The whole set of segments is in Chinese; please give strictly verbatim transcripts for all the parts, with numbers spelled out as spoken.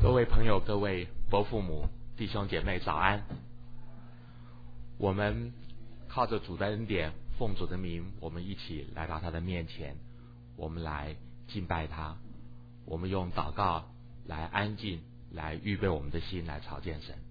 各位朋友，各位伯父母、弟兄姐妹，早安！我们靠着主的恩典，奉主的名，我们一起来到他的面前，我们来敬拜他，我们用祷告来安静，来预备我们的心，来朝见神。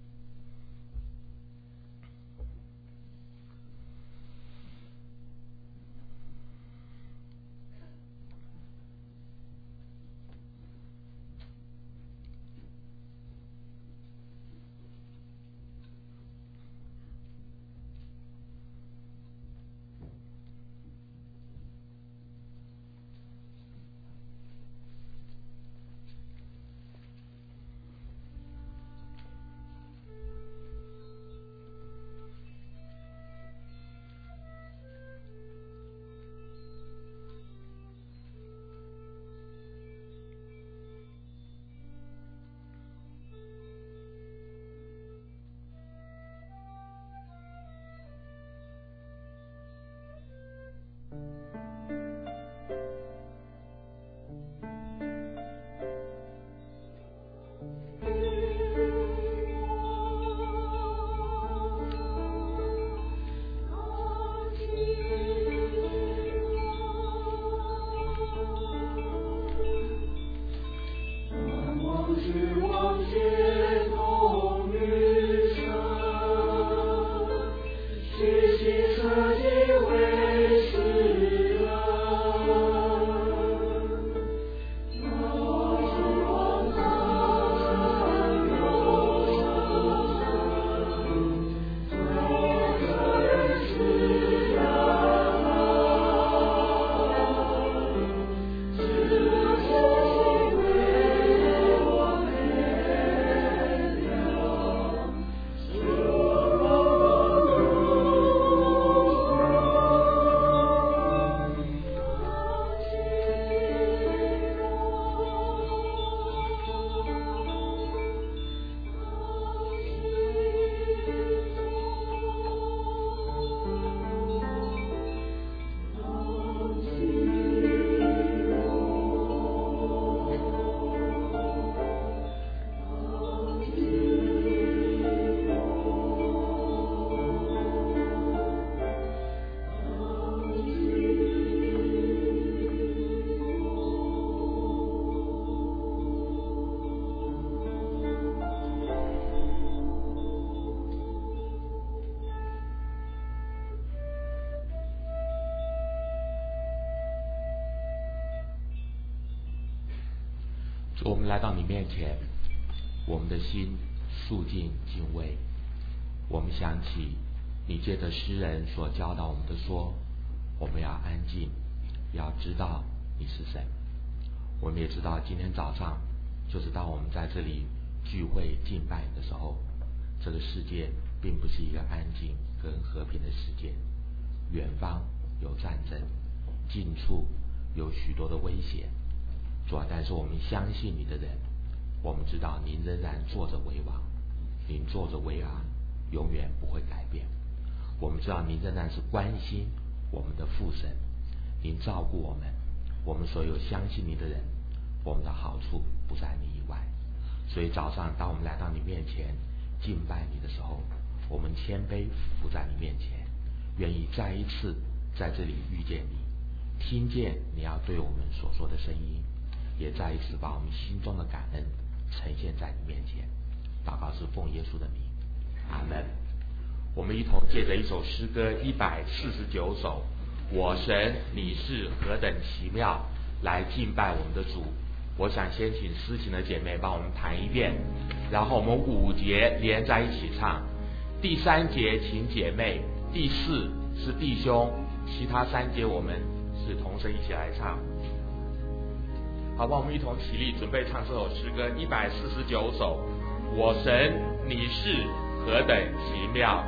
我们来到你面前，我们的心肃静敬畏。我们想起你借着诗人所教导我们的说，我们要安静，要知道你是神。我们也知道今天早上就是当我们在这里聚会敬拜的时候，这个世界并不是一个安静跟和平的世界，远方有战争，近处有许多的危险。主啊，但是我们相信你的人，我们知道您仍然坐着为王，您坐着为王，永远不会改变。我们知道您仍然是关心我们的父神，您照顾我们，我们所有相信你的人，我们的好处不在你以外。所以早上当我们来到你面前敬拜你的时候，我们谦卑伏在你面前，愿意再一次在这里遇见你，听见你要对我们所说的声音，也再一次把我们心中的感恩呈现在你面前。祷告是奉耶稣的名，阿门。我们一同借着一首诗歌一百四十九首，我神你是何等奇妙，来敬拜我们的主。我想先请诗琴的姐妹帮我们弹一遍，然后我们五节连在一起唱。第三节请姐妹，第四是弟兄，其他三节我们是同声一起来唱。好吧，我们一同起立，准备唱这首诗歌一百四十九首，我神你是何等奇妙。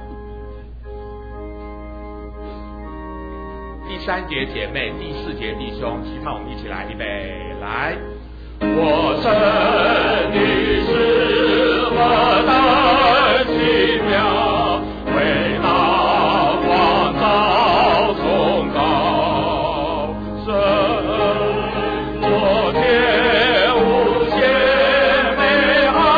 第三节姐妹，第四节弟兄，其他我们一起来，预备来。我神你是何等奇妙，伟大光照崇高，神昨天无限美好。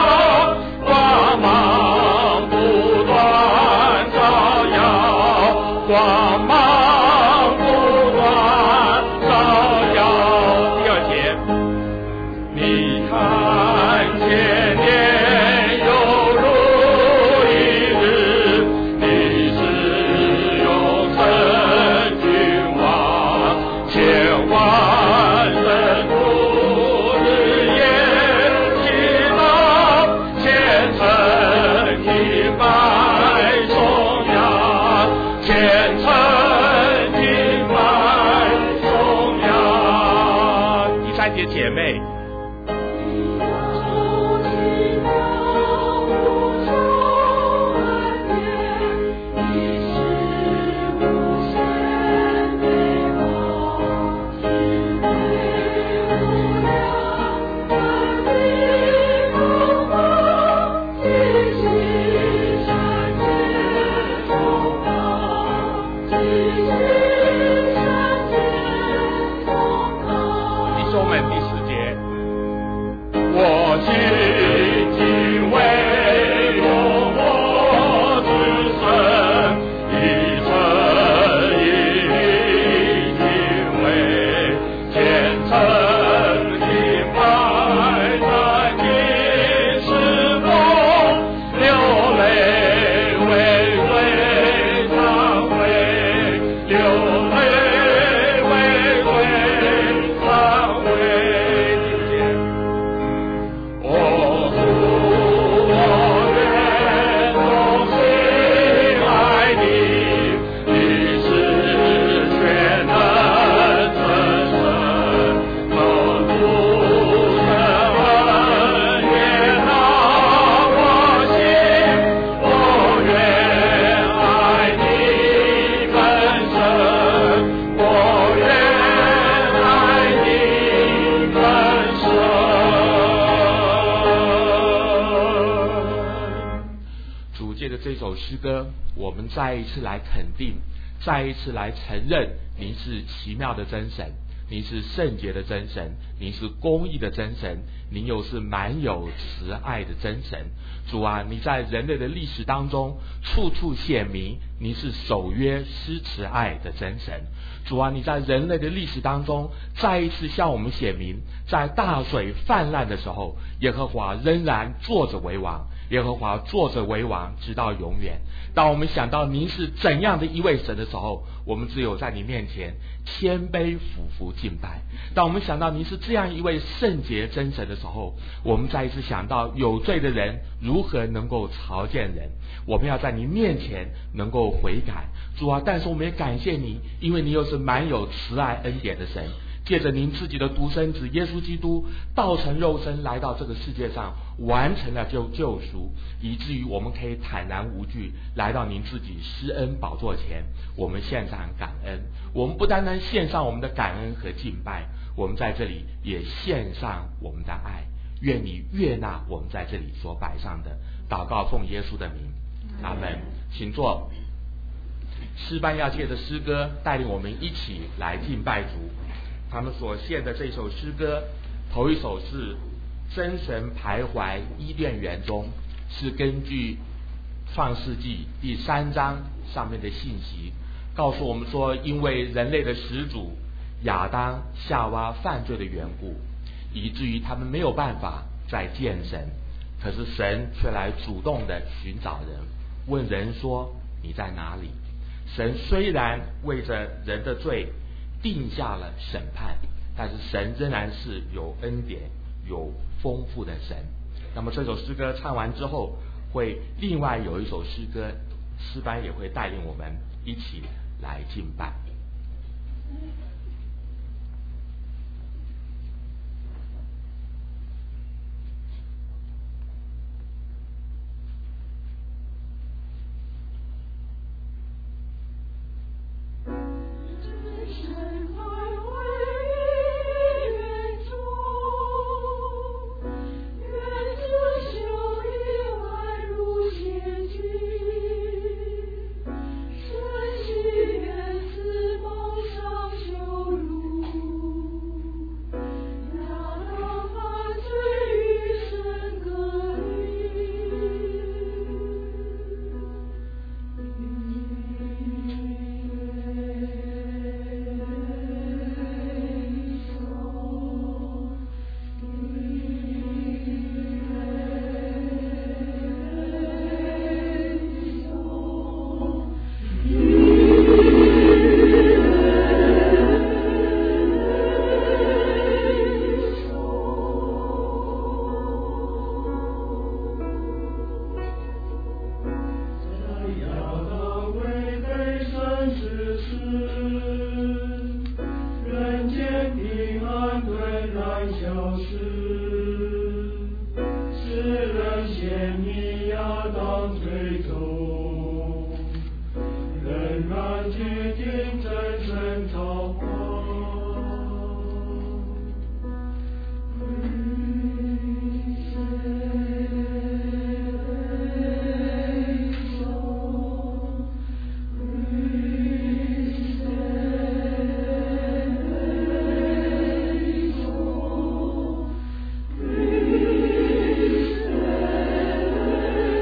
这首诗歌，我们再一次来肯定，再一次来承认您是奇妙的真神，您是圣洁的真神，您是公义的真神，您又是满有慈爱的真神。主啊，你在人类的历史当中处处显明你是守约施慈爱的真神。主啊，你在人类的历史当中再一次向我们显明，在大水泛滥的时候，耶和华仍然坐着为王，耶和华坐着为王直到永远。当我们想到您是怎样的一位神的时候，我们只有在你面前谦卑俯伏敬拜。当我们想到您是这样一位圣洁真神的时候，我们再一次想到有罪的人如何能够朝见人，我们要在您面前能够悔改。主啊，但是我们也感谢你，因为你又是满有慈爱恩典的神，借着您自己的独生子耶稣基督道成肉身来到这个世界上，完成了救救赎，以至于我们可以坦然无惧来到您自己施恩宝座前，我们献上感恩。我们不单单献上我们的感恩和敬拜，我们在这里也献上我们的爱。愿你悦纳我们在这里所摆上的祷告，奉耶稣的名，阿们。请坐。诗班要借着诗歌带领我们一起来敬拜主。他们所献的这首诗歌，头一首是真神徘徊伊甸园中，是根据创世纪第三章上面的信息，告诉我们说，因为人类的始祖亚当夏娃犯罪的缘故，以至于他们没有办法再见神，可是神却来主动的寻找人，问人说，你在哪里？神虽然为着人的罪定下了审判，但是神仍然是有恩典有丰富的神。那么这首诗歌唱完之后，会另外有一首诗歌，诗班也会带领我们一起来敬拜。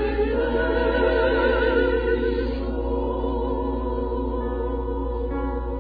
Thank you.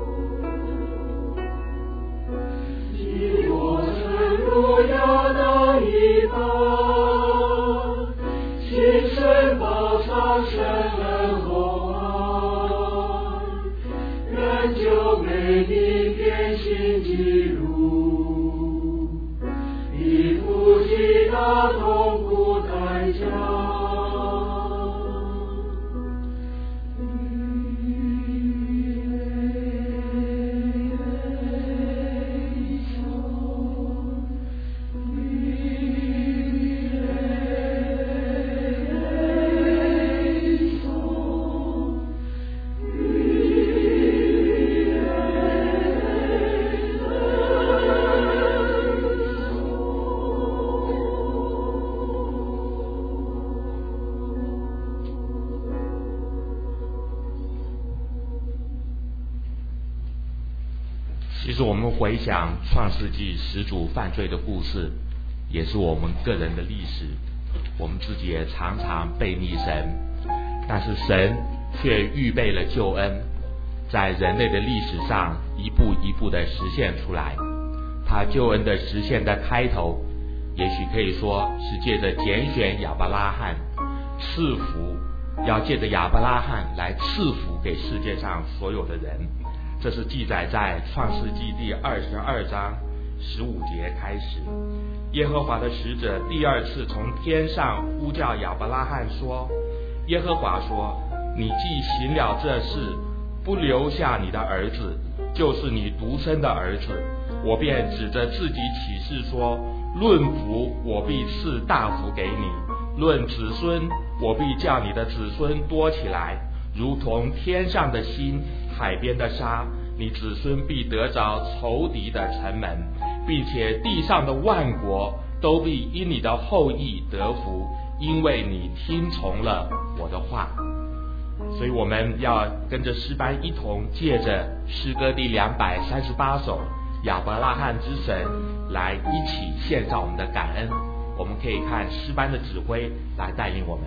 其实我们回想创世纪始祖犯罪的故事，也是我们个人的历史，我们自己也常常背逆神，但是神却预备了救恩，在人类的历史上一步一步的实现出来。他救恩的实现的开头，也许可以说是借着拣选亚伯拉罕赐福，要借着亚伯拉罕来赐福给世界上所有的人。这是记载在创世纪第二十二章十五节开始。耶和华的使者第二次从天上呼叫亚伯拉罕说，耶和华说，你既行了这事，不留下你的儿子，就是你独生的儿子，我便指着自己起誓说，论福我必赐大福给你，论子孙我必叫你的子孙多起来，如同天上的星，海边的沙，你子孙必得着仇敌的城门，并且地上的万国都必因你的后裔得福，因为你听从了我的话。所以我们要跟着诗班一同借着诗歌第两百三十八首亚伯拉罕之神来一起献上我们的感恩。我们可以看诗班的指挥来带领我们。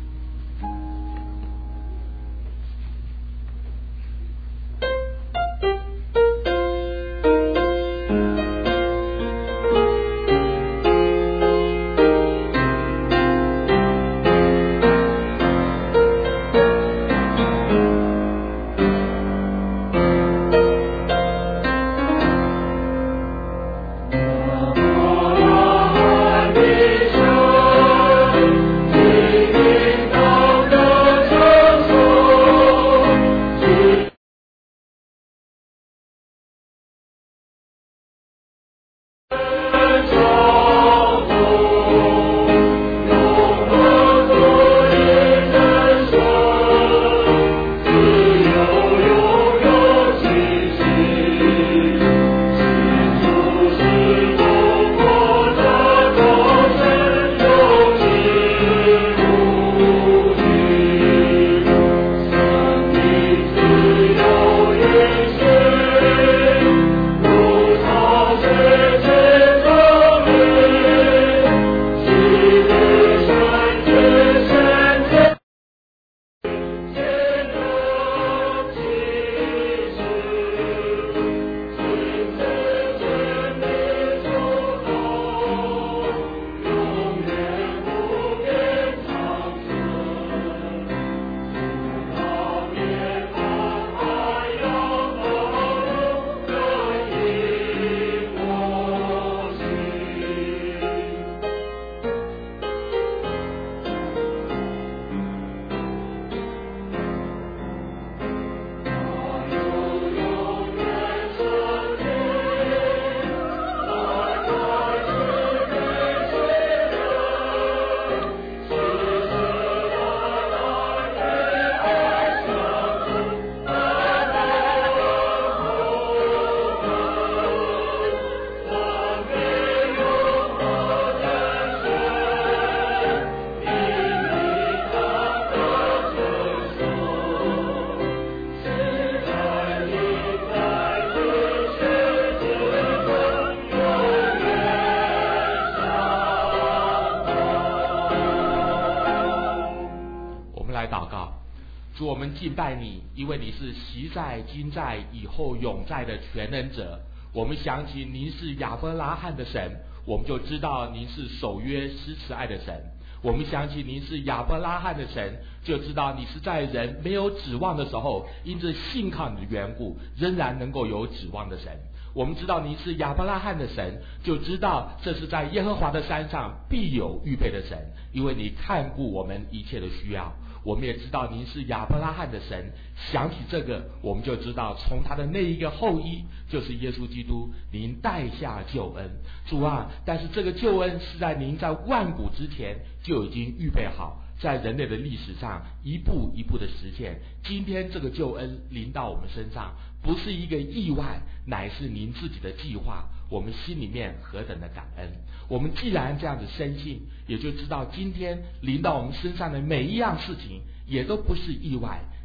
主，我们敬拜你，因为你是昔在、今在、以后永在的全能者。我们想起您是亚伯拉罕的神，我们就知道您是守约施慈爱的神。我们想起您是亚伯拉罕的神，就知道你是在人没有指望的时候，因着信靠你的缘故，仍然能够有指望的神。我们知道您是亚伯拉罕的神，就知道这是在耶和华的山上必有预备的神，因为你看顾我们一切的需要。我们也知道您是亚伯拉罕的神，想起这个，我们就知道从他的那一个后裔就是耶稣基督，您带下救恩。主啊，但是这个救恩是在您在万古之前就已经预备好，在人类的历史上一步一步的实现。今天这个救恩临到我们身上，不是一个意外，乃是您自己的计划，我们心里面何等的感恩。我们既然这样子深信，也就知道今天临到我们身上的每一样事情也都不是意外，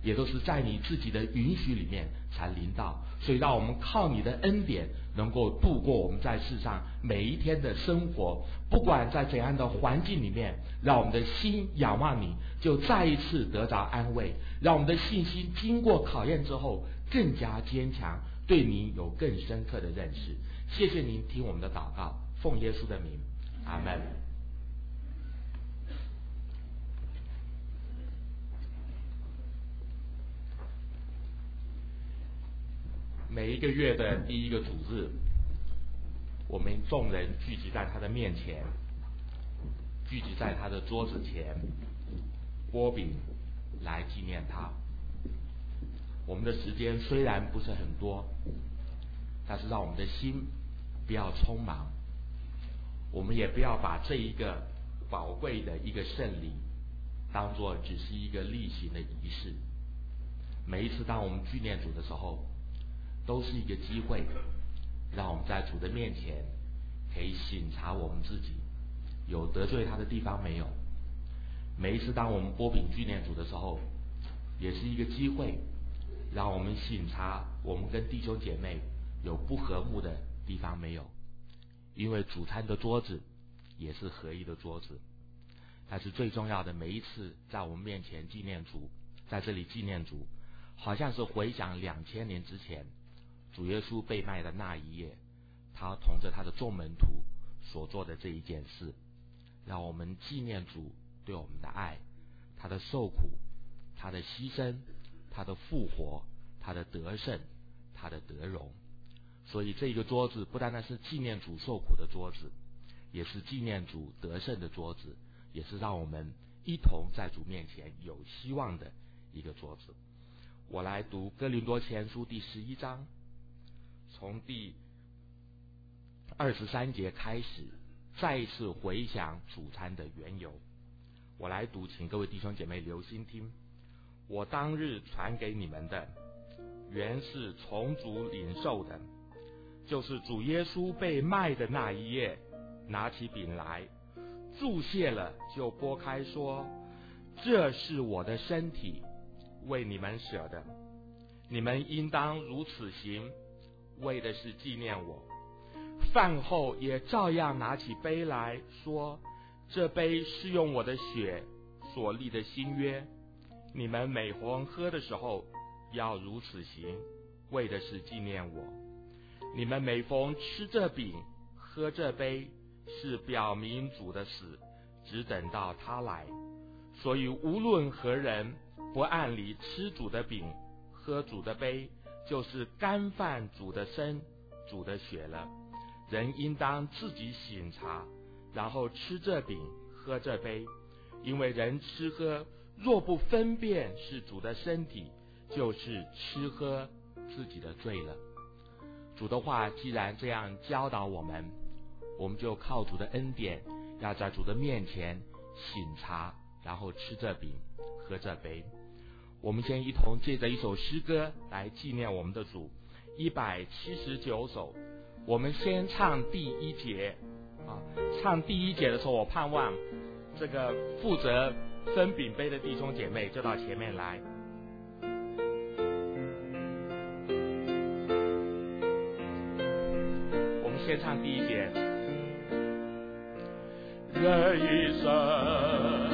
也都是在你自己的允许里面才临到，所以让我们靠你的恩典能够度过我们在世上每一天的生活，不管在怎样的环境里面，让我们的心仰望你，就再一次得着安慰，让我们的信心经过考验之后更加坚强，对你有更深刻的认识。谢谢您听我们的祷告，奉耶稣的名，阿们。每一个月的第一个主日，我们众人聚集在他的面前，聚集在他的桌子前，拨饼来纪念他。我们的时间虽然不是很多，但是让我们的心不要匆忙，我们也不要把这一个宝贵的一个圣礼当作只是一个例行的仪式。每一次当我们纪念主的时候，都是一个机会，让我们在主的面前可以省察我们自己有得罪他的地方没有。每一次当我们拨饼纪念主的时候，也是一个机会，让我们省察我们跟弟兄姐妹有不和睦的地方没有。因为主餐的桌子也是合一的桌子，但是最重要的，每一次在我们面前纪念主，在这里纪念主，好像是回想两千年之前主耶稣被卖的那一夜，他同着他的众门徒所做的这一件事，让我们纪念主对我们的爱，他的受苦，他的牺牲，他的复活，他的得胜，他的得荣。所以这个桌子不单单是纪念主受苦的桌子，也是纪念主得胜的桌子，也是让我们一同在主面前有希望的一个桌子。我来读哥林多前书第十一章，从第二十三节开始，再一次回想主餐的缘由。我来读，请各位弟兄姐妹留心听。我当日传给你们的，原是从主领受的，就是主耶稣被卖的那一夜，拿起饼来，祝谢了，就拨开说：这是我的身体，为你们舍的，你们应当如此行，为的是纪念我。饭后也照样拿起杯来说：这杯是用我的血所立的新约，你们每逢喝的时候要如此行，为的是纪念我。你们每逢吃这饼喝这杯，是表明主的死，只等到他来。所以无论何人不按理吃主的饼喝主的杯，就是干犯主的身主的血了。人应当自己省察，然后吃这饼喝这杯。因为人吃喝若不分辨是主的身体，就是吃喝自己的罪了。主的话既然这样教导我们，我们就靠主的恩典，要在主的面前省察，然后吃这饼喝这杯。我们先一同借着一首诗歌来纪念我们的主，一百七十九首。我们先唱第一节啊，唱第一节的时候，我盼望这个负责分饼杯的弟兄姐妹就到前面来。我们先唱第一节。人一生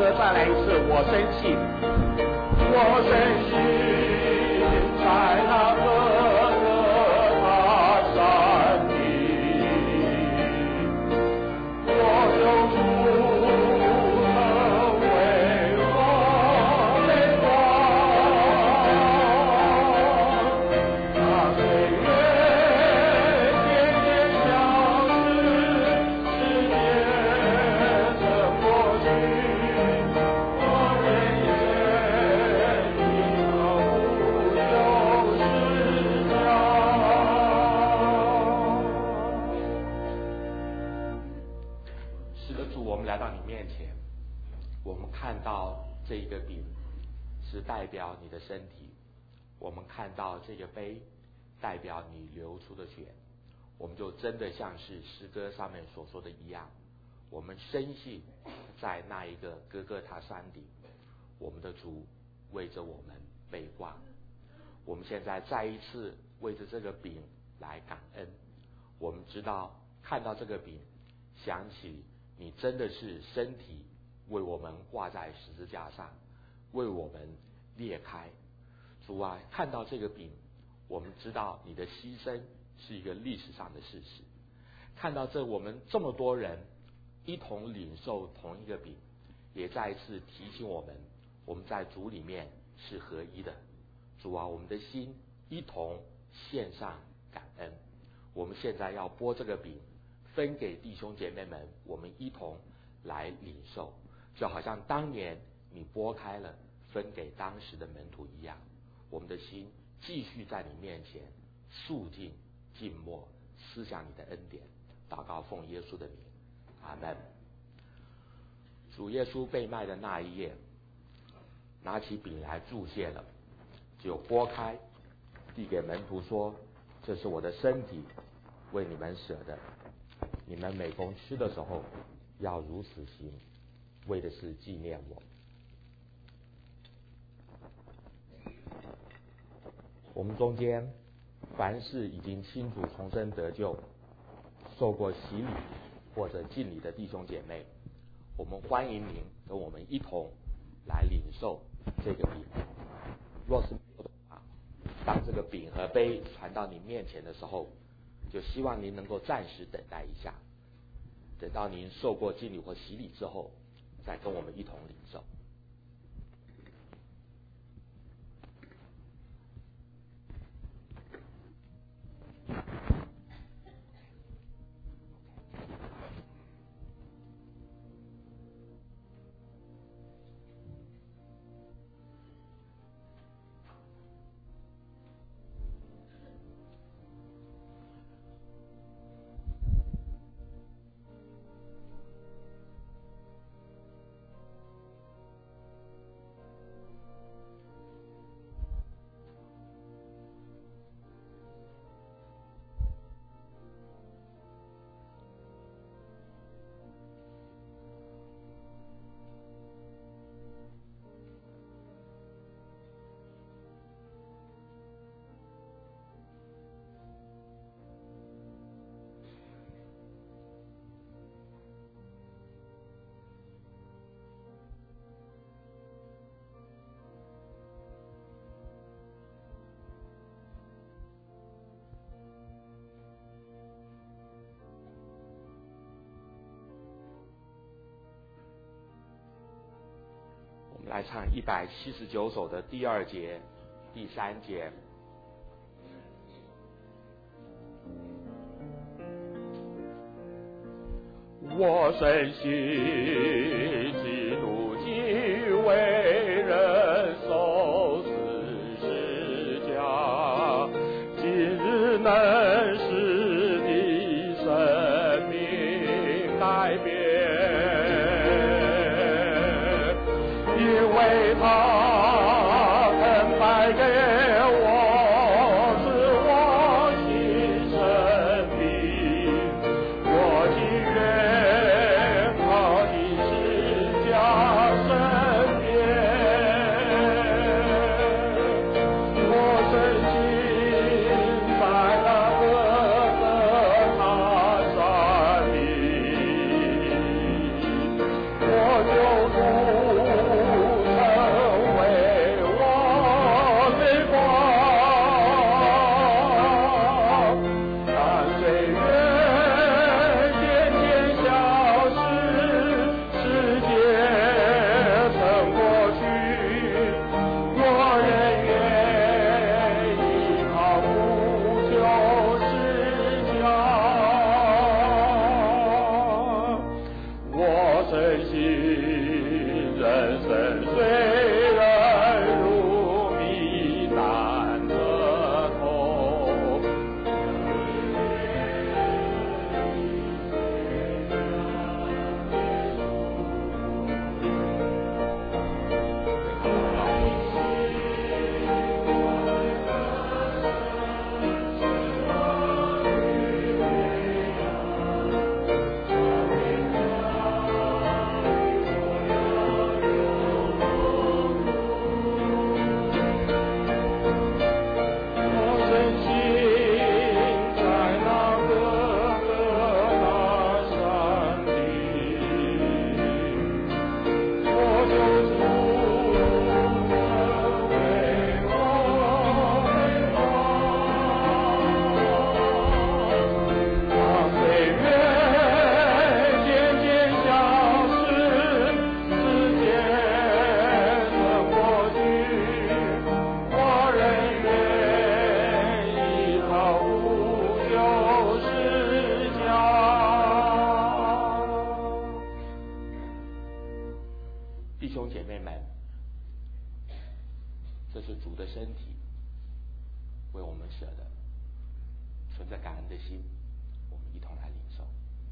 歌，再来一次，我深信，我深信在那个的大山里，我救主曾为我泪光，那岁月渐渐消失，时间曾过去，我仍愿以毫无忧失是的，主，我们来到你面前，我们看到这一个饼是代表你的身体，我们看到这个杯代表你流出的血，我们就真的像是诗歌上面所说的一样，我们深信在那一个哥哥他山顶，我们的主为着我们被挂。我们现在再一次为着这个饼来感恩。我们知道看到这个饼，想起你真的是身体为我们挂在十字架上，为我们裂开。主啊，看到这个饼，我们知道你的牺牲是一个历史上的事实。看到这我们这么多人一同领受同一个饼，也再一次提醒我们，我们在主里面是合一的。主啊，我们的心一同献上感恩。我们现在要拨这个饼分给弟兄姐妹们，我们一同来领受，就好像当年你拨开了分给当时的门徒一样。我们的心继续在你面前肃静静默，思想你的恩典，祷告奉耶稣的名，阿门。主耶稣被卖的那一夜，拿起饼来祝谢了，就拨开递给门徒说，这是我的身体，为你们舍的，你们每逢吃的时候要如此行，为的是纪念我。我们中间凡是已经亲主重生得救，受过洗礼或者浸礼的弟兄姐妹，我们欢迎您跟我们一同来领受这个饼。若是没有的话，当这个饼和杯传到你面前的时候，就希望您能够暂时等待一下，等到您受过浸礼或洗礼之后，再跟我们一同领受。我们来唱一百七十九首的第二节、第三节。 我深信基督既为人受死十架，今日能使你生命改变，因为他肯白给我是我新生命，我情愿靠你十架身边，我深信在那身体为我们舍的，存着感恩的心，我们一同来领受。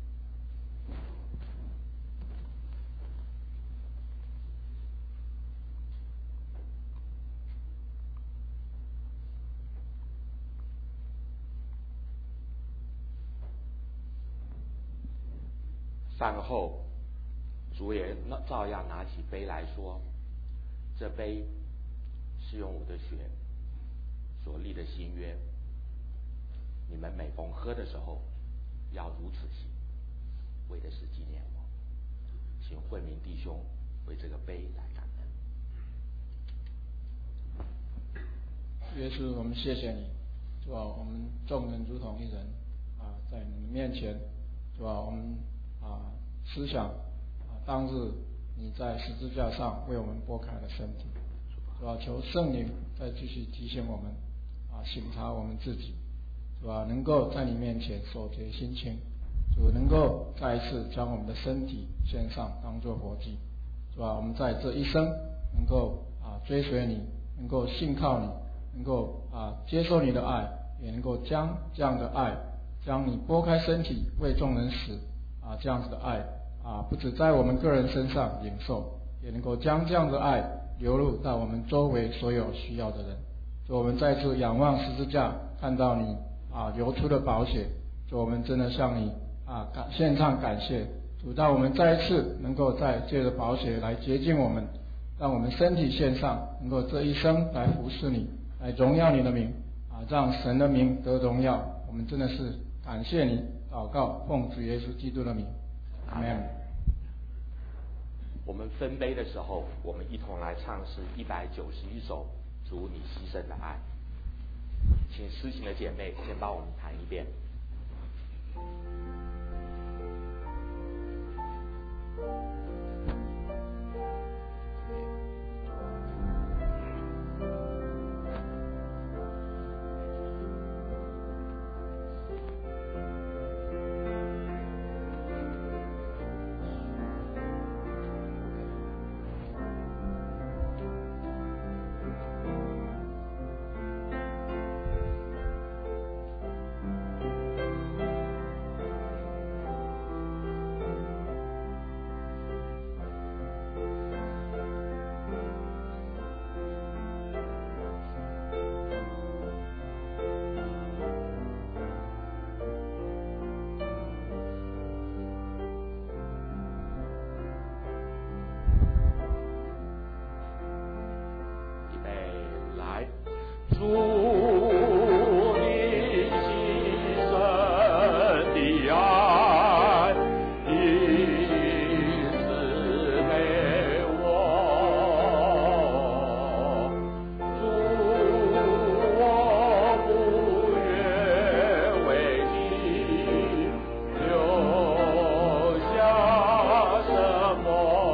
饭后，主也照样拿起杯来说：“这杯是用我的血所立的新约，你们每逢喝的时候，要如此行，为的是纪念我。请惠民弟兄为这个杯来感恩。” 耶稣，我们谢谢你，主啊，我们众人如同一人啊，在你面前，主啊，我们啊思想啊当日你在十字架上为我们拨开了身体，主啊，求圣灵再继续提醒我们啊省察我们自己，主啊，能够在你面前守节心清，主能够再一次将我们的身体献上当作活祭，主啊，我们在这一生能够啊追随你，能够信靠你，能够啊接受你的爱，也能够将这样的爱，将你拨开身体为众人死啊这样子的爱啊，不只在我们个人身上领受，也能够将这样的爱流入到我们周围所有需要的人。主，我们再次仰望十字架，看到你啊流出的宝血，主，我们真的向你啊感献上感谢。主，让我们再一次能够再借着宝血来洁净我们，让我们身体献上，能够这一生来服侍你，来荣耀你的名啊，让神的名得荣耀。我们真的是感谢你，祷告奉主耶稣基督的名，阿们。 我们分杯的时候，我们一同来唱诗一百九十一首《主你牺牲的爱》，请诗情的姐妹先帮我们弹一遍。主你牺牲的爱，因此给我，主我不愿为你留下什么。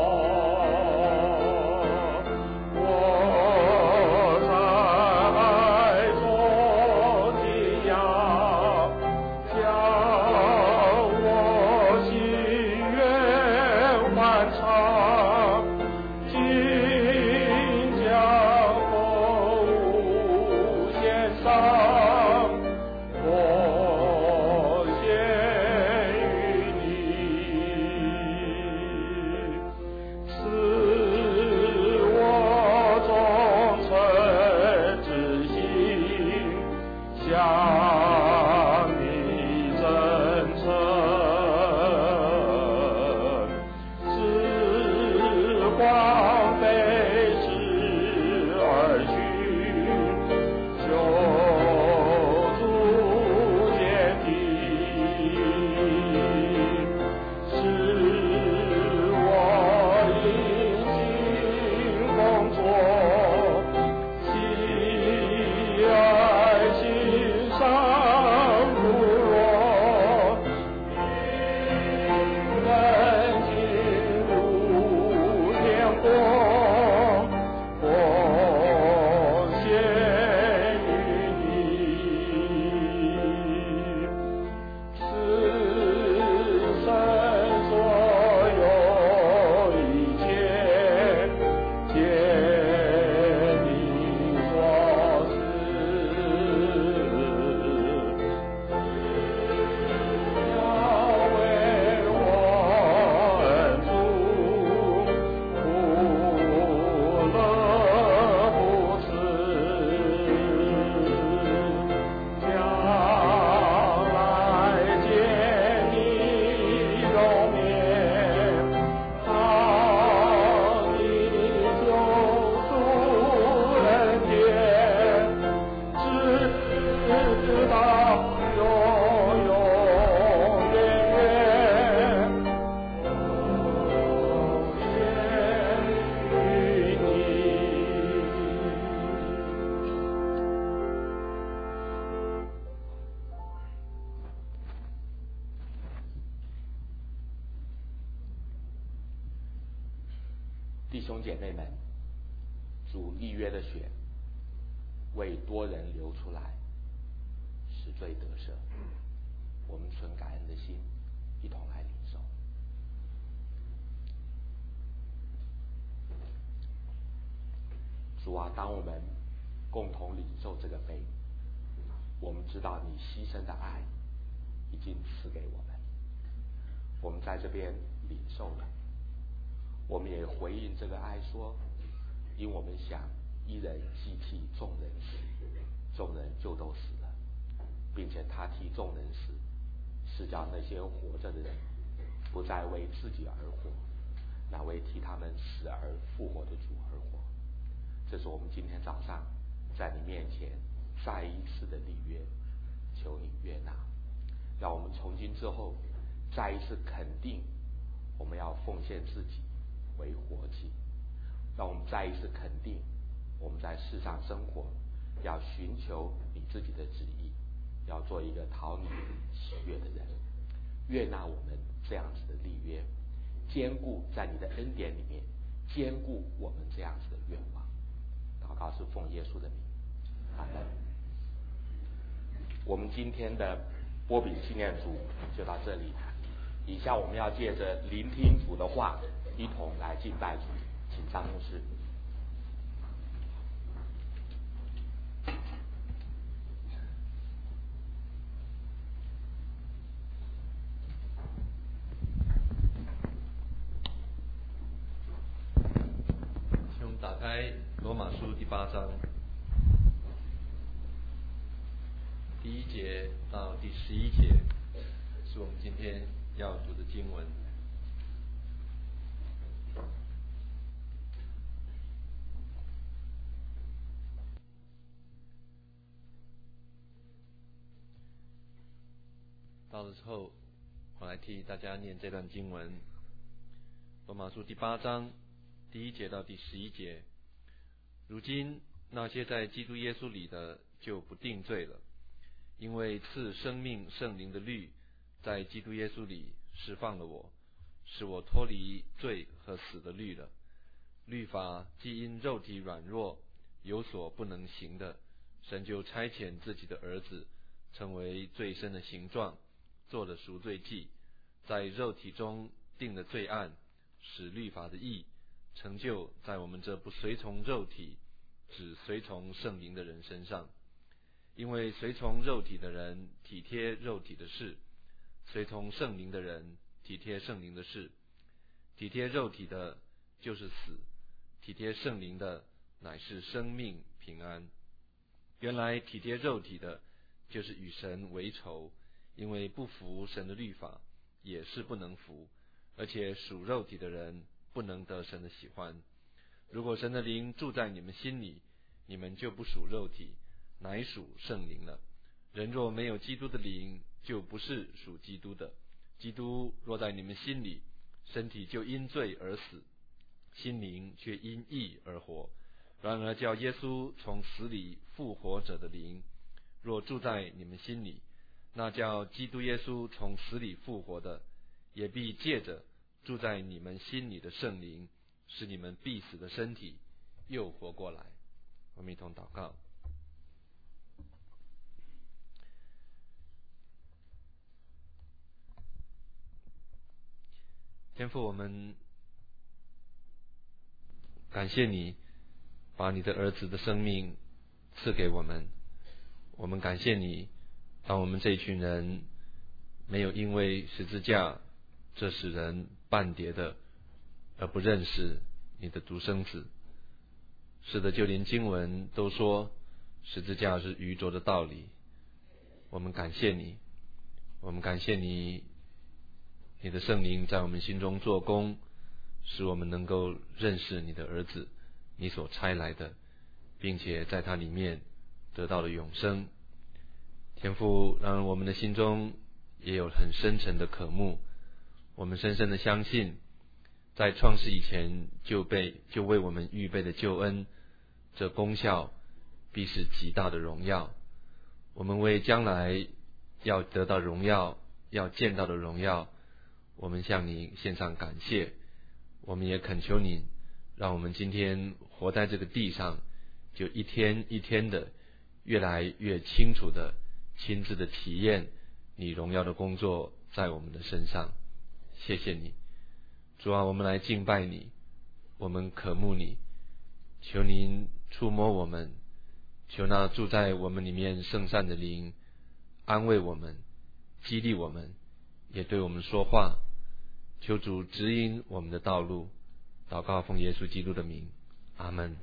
爱心上弟兄姐妹们，主立约的血为多人流出来，使罪得赦。我们存感恩的心，一同来领受。主啊，当我们共同领受这个杯，我们知道你牺牲的爱已经赐给我们，我们在这边领受了，我们也回应这个爱说，因我们想一人既替众人死，众人就都死了，并且他替众人死，是叫那些活着的人不再为自己而活，乃为替他们死而复活的主而活。这是我们今天早上在你面前再一次的立约，求你悦纳，让我们从今之后再一次肯定我们要奉献自己为活祭，让我们再一次肯定我们在世上生活要寻求你自己的旨意，要做一个讨你喜悦的人。悦纳我们这样子的立约，坚固在你的恩典里面，坚固我们这样子的愿望。祷告是奉耶稣的名，阿门。我们今天的波比纪念组就到这里，以下我们要借着聆听主的话，一同来敬拜主。请张牧师。 请我们打开罗马书第八章第一节到第十一节，是我们今天要读的经文。到了之后，我来替大家念这段经文。罗马书第八章第一节到第十一节。如今那些在基督耶稣里的就不定罪了，因为赐生命圣灵的律在基督耶稣里释放了我，使我脱离罪和死的律了。律法既因肉体软弱有所不能行的，神就差遣自己的儿子成为罪身的形状，做了赎罪祭，在肉体中定了罪案，使律法的义成就在我们这不随从肉体只随从圣灵的人身上。因为随从肉体的人体贴肉体的事，随从圣灵的人体贴圣灵的事。体贴肉体的就是死，体贴圣灵的乃是生命平安。原来体贴肉体的就是与神为仇，因为不服神的律法，也是不能服，而且属肉体的人不能得神的喜欢。如果神的灵住在你们心里，你们就不属肉体，乃属圣灵了。人若没有基督的灵，就不是属基督的。基督若在你们心里，身体就因罪而死，心灵却因义而活。然而叫耶稣从死里复活者的灵，若住在你们心里，那叫基督耶稣从死里复活的，也必借着住在你们心里的圣灵，使你们必死的身体又活过来。我们一同祷告。天父，我们感谢你把你的儿子的生命赐给我们。我们感谢你，当我们这一群人没有因为十字架这使人半跌的而不认识你的独生子。是的，就连经文都说十字架是愚拙的道理。我们感谢你，我们感谢你，你的圣灵在我们心中做工，使我们能够认识你的儿子，你所差来的，并且在他里面得到了永生。天父，让我们的心中也有很深沉的渴慕。我们深深的相信，在创世以前就被就为我们预备的救恩，这功效必是极大的荣耀。我们为将来要得到荣耀，要见到的荣耀，我们向你献上感谢。我们也恳求你， 让我们今天活在这个地上，就一天一天的越来越清楚的亲自的体验你荣耀的工作在我们的身上。谢谢你，主啊，我们来敬拜你，我们渴慕你，求您触摸我们，求那住在我们里面圣善的灵安慰我们，激励我们，也对我们说话。求主指引我们的道路，祷告奉耶稣基督的名，阿们。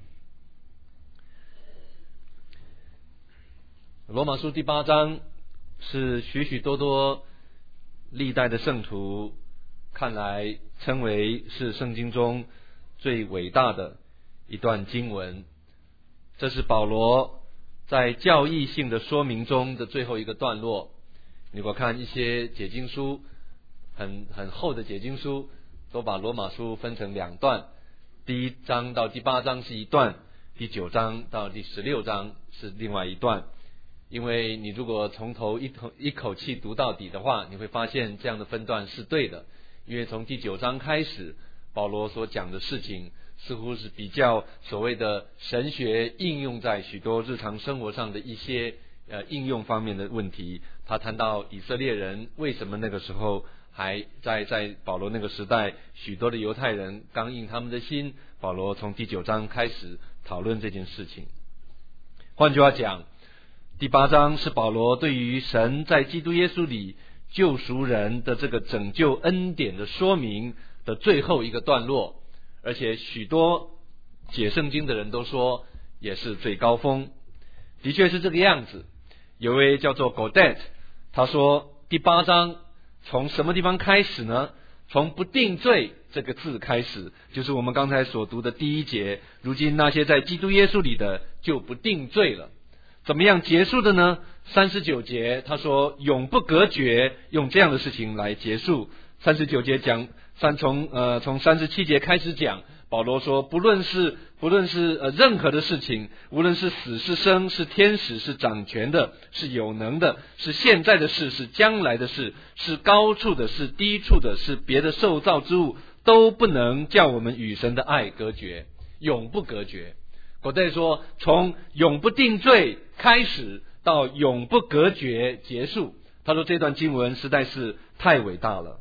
罗马书第八章是许许多多历代的圣徒看来称为是圣经中最伟大的一段经文。这是保罗在教义性的说明中的最后一个段落。如果看一些解经书，很很厚的解经书都把罗马书分成两段，第一章到第八章是一段，第九章到第十六章是另外一段。因为你如果从头一口一口气读到底的话，你会发现这样的分段是对的。因为从第九章开始，保罗所讲的事情似乎是比较所谓的神学应用在许多日常生活上的一些呃应用方面的问题。他谈到以色列人为什么那个时候还在在保罗那个时代，许多的犹太人刚硬他们的心，保罗从第九章开始讨论这件事情。换句话讲，第八章是保罗对于神在基督耶稣里救赎人的这个拯救恩典的说明的最后一个段落，而且许多解圣经的人都说也是最高峰。的确是这个样子。有位叫做 Godet， 他说第八章从什么地方开始呢？从不定罪这个字开始，就是我们刚才所读的第一节，如今那些在基督耶稣里的就不定罪了。怎么样结束的呢？三十九节他说永不隔绝，用这样的事情来结束。三十九节讲三从呃从三十七节开始讲，保罗说不论是不论是呃任何的事情，无论是死是生，是天使是掌权的，是有能的，是现在的事，是将来的事，是高处的，是低处的，是别的受造之物，都不能叫我们与神的爱隔绝，永不隔绝。我在说从永不定罪开始到永不隔绝结束。他说这段经文实在是太伟大了。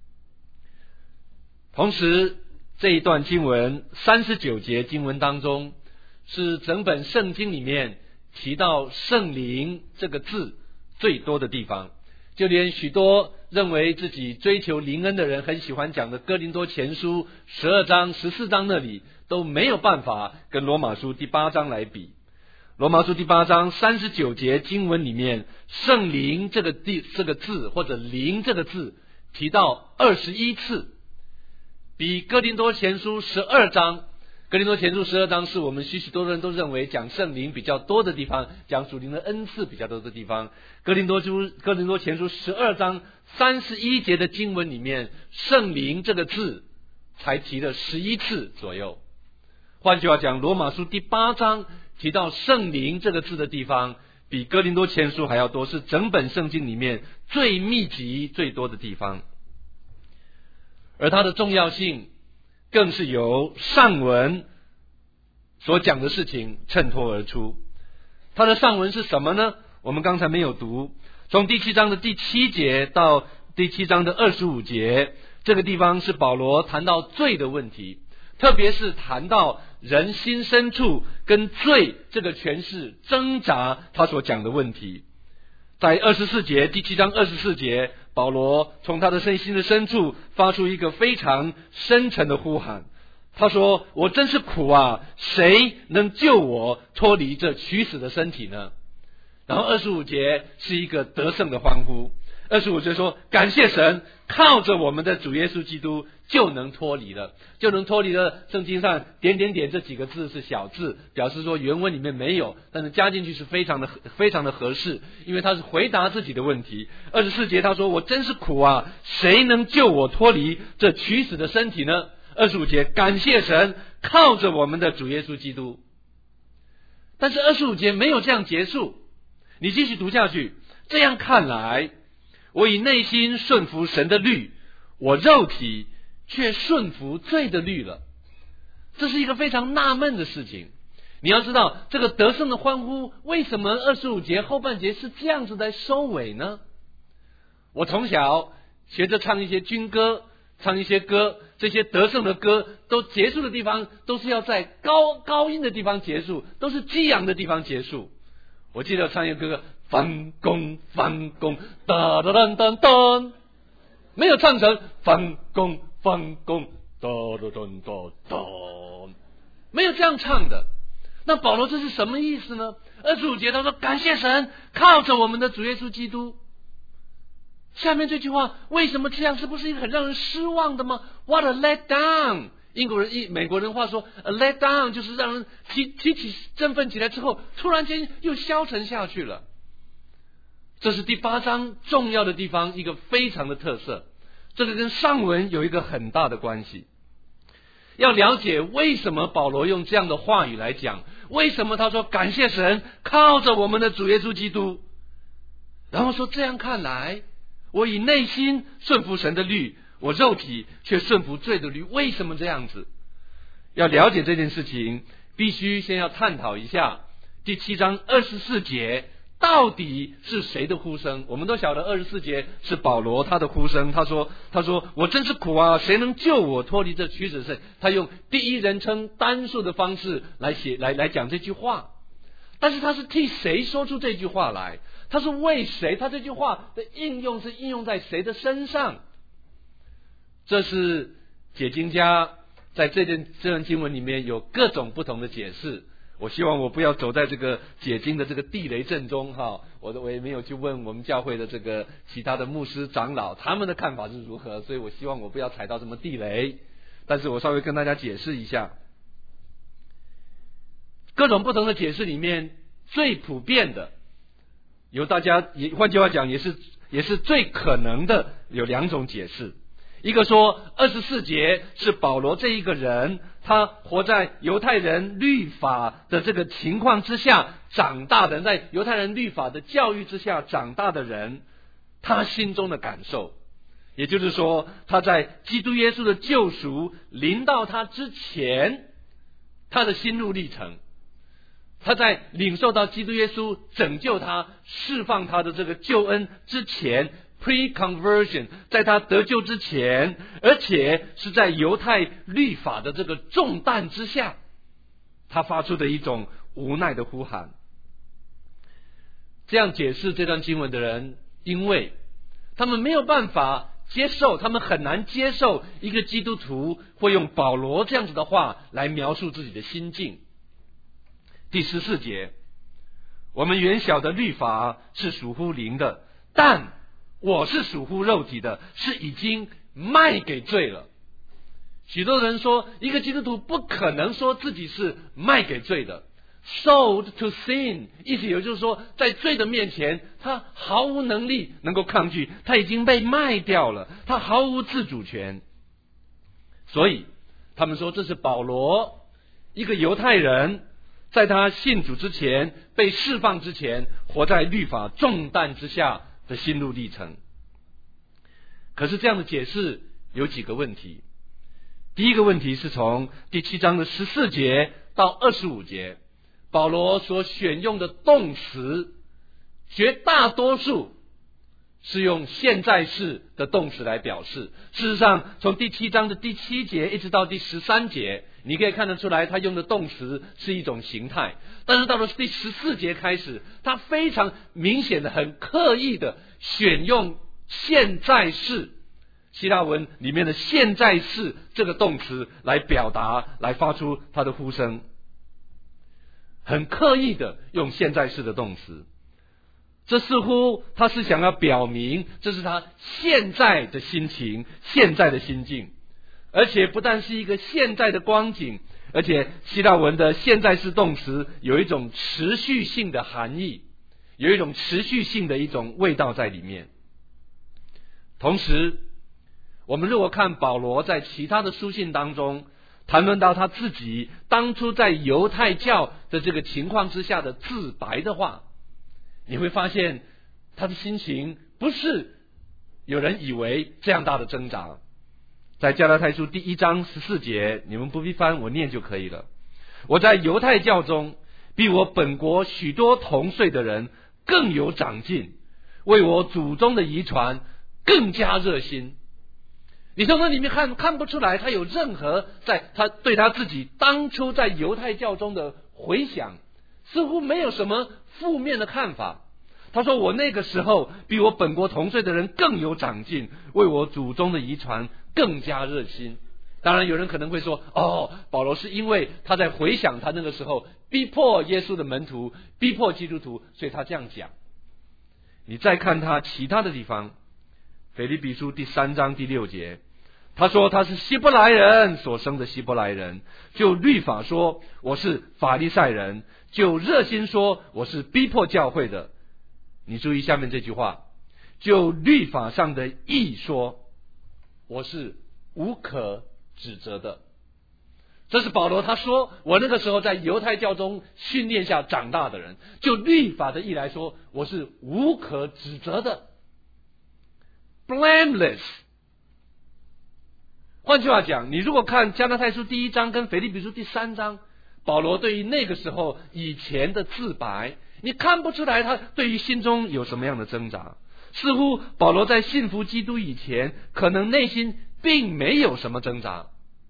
同时这一段经文三十九节经文当中，是整本圣经里面提到圣灵这个字最多的地方。就连许多认为自己追求灵恩的人很喜欢讲的哥林多前书十二章十四章那里都没有办法跟罗马书第八章来比。罗马书第八章三十九节经文里面，圣灵这个地这个字或者灵这个字提到二十一次，比哥林多前书十二章，哥林多前书十二章是我们许许多多人都认为讲圣灵比较多的地方，讲属灵的恩赐比较多的地方。哥林多书哥林多前书十二章三十一节的经文里面，圣灵这个字才提了十一次左右。换句话讲，罗马书第八章提到圣灵这个字的地方比哥林多前书还要多，是整本圣经里面最密集最多的地方。而它的重要性更是由上文所讲的事情衬托而出。它的上文是什么呢？我们刚才没有读，从第七章的第七节到第七章的二十五节，这个地方是保罗谈到罪的问题，特别是谈到人心深处跟罪这个诠释挣扎他所讲的问题。在二十四节，第七章二十四节，保罗从他的身心的深处发出一个非常深沉的呼喊，他说：我真是苦啊，谁能救我脱离这取死的身体呢？然后二十五节是一个得胜的欢呼。二十五节说：感谢神，靠着我们的主耶稣基督就能脱离了，就能脱离了。圣经上点点点这几个字是小字，表示说原文里面没有，但是加进去是非常的非常的合适，因为他是回答自己的问题。二十四节他说：我真是苦啊，谁能救我脱离这取死的身体呢？二十五节感谢神，靠着我们的主耶稣基督。但是二十五节没有这样结束，你继续读下去。这样看来，我以内心顺服神的律，我肉体却顺服罪的律了。 这是一个非常纳闷的事情。你要知道，这个得胜的欢呼，为什么二十五节后半节是这样子在收尾呢？我从小学着唱一些军歌，唱一些歌，这些得胜的歌都结束的地方都是要在高高音的地方结束，都是激昂的地方结束。我记得唱一个歌，反攻反攻哒哒哒哒哒，没有唱成反攻反攻哒哒哒哒哒，没有这样唱的。那保罗这是什么意思呢？二十五节他说感谢神，靠着我们的主耶稣基督。下面这句话为什么这样？是不是一个很让人失望的吗？ What a let down！ 英国人、美国人话说 a let down 就是让人提提起振奋起来之后，突然间又消沉下去了。这是第八章重要的地方，一个非常的特色。这个跟上文有一个很大的关系。要了解为什么保罗用这样的话语来讲，为什么他说感谢神，靠着我们的主耶稣基督，然后说这样看来，我以内心顺服神的律，我肉体却顺服罪的律。为什么这样子？要了解这件事情，必须先要探讨一下第七章二十四节到底是谁的呼声。我们都晓得二十四节是保罗他的呼声，他说他说我真是苦啊，谁能救我脱离这屈指胜？他用第一人称单数的方式来写来来讲这句话。但是他是替谁说出这句话来？他是为谁？他这句话的应用是应用在谁的身上？这是解经家在这段这段经文里面有各种不同的解释。我希望我不要走在这个解经的这个地雷阵中哈，我我也没有去问我们教会的这个其他的牧师长老他们的看法是如何，所以我希望我不要踩到什么地雷。但是我稍微跟大家解释一下，各种不同的解释里面最普遍的，由大家也换句话讲也是也是最可能的有两种解释。一个说二十四节是保罗这一个人，他活在犹太人律法的这个情况之下长大的人，在犹太人律法的教育之下长大的人，他心中的感受，也就是说他在基督耶稣的救赎临到他之前，他的心路历程，他在领受到基督耶稣拯救他释放他的这个救恩之前， pre-conversion， 在他得救之前，而且是在犹太律法的这个重担之下，他发出的一种无奈的呼喊。这样解释这段经文的人，因为他们没有办法接受，他们很难接受一个基督徒会用保罗这样子的话来描述自己的心境。第十四节，我们原晓得律法是属乎灵的，但我是属乎肉体的，是已经卖给罪了。许多人说一个基督徒不可能说自己是卖给罪的， sold to sin， 意思也就是说在罪的面前他毫无能力能够抗拒，他已经被卖掉了，他毫无自主权。所以他们说这是保罗一个犹太人在他信主之前，被释放之前，活在律法重担之下的心路历程。可是这样的解释有几个问题。第一个问题是从第七章的十四节到二十五节，保罗所选用的动词绝大多数是用现在式的动词来表示。事实上从第七章的第七节一直到第十三节，你可以看得出来他用的动词是一种形态，但是到了第十四节开始，他非常明显的很刻意的选用现在式，希腊文里面的现在式这个动词来表达，来发出他的呼声，很刻意的用现在式的动词。这似乎他是想要表明这是他现在的心情，现在的心境，而且不但是一个现在的光景，而且希腊文的现在式动词有一种持续性的含义，有一种持续性的一种味道在里面。同时我们如果看保罗在其他的书信当中谈论到他自己当初在犹太教的这个情况之下的自白的话，你会发现他的心情不是有人以为这样大的挣扎。 在加拉太书第一章十四节，你们不必翻，我念就可以了。我在犹太教中比我本国许多同岁的人更有长进，为我祖宗的遗传更加热心。你从那里面看看不出来他有任何在他对他自己当初在犹太教中的回想，似乎没有什么负面的看法。他说我那个时候比我本国同岁的人更有长进，为我祖宗的遗传更加热心。当然有人可能会说，哦，保罗是因为他在回想他那个时候逼迫耶稣的门徒，逼迫基督徒，所以他这样讲。你再看他其他的地方，腓立比书第三章第六节，他说他是希伯来人所生的希伯来人，就律法说我是法利赛人，就热心说我是逼迫教会的。你注意下面这句话，就律法上的义说我是无可指责的。这是保罗他说我那个时候在犹太教中训练下长大的人，就律法的义来说我是无可指责的， blameless。 换句话讲，你如果看加拉太书第一章跟腓立比书第三章，保罗对于那个时候以前的自白，你看不出来他对于心中有什么样的挣扎。似乎保罗在信服基督以前，可能内心并没有什么挣扎。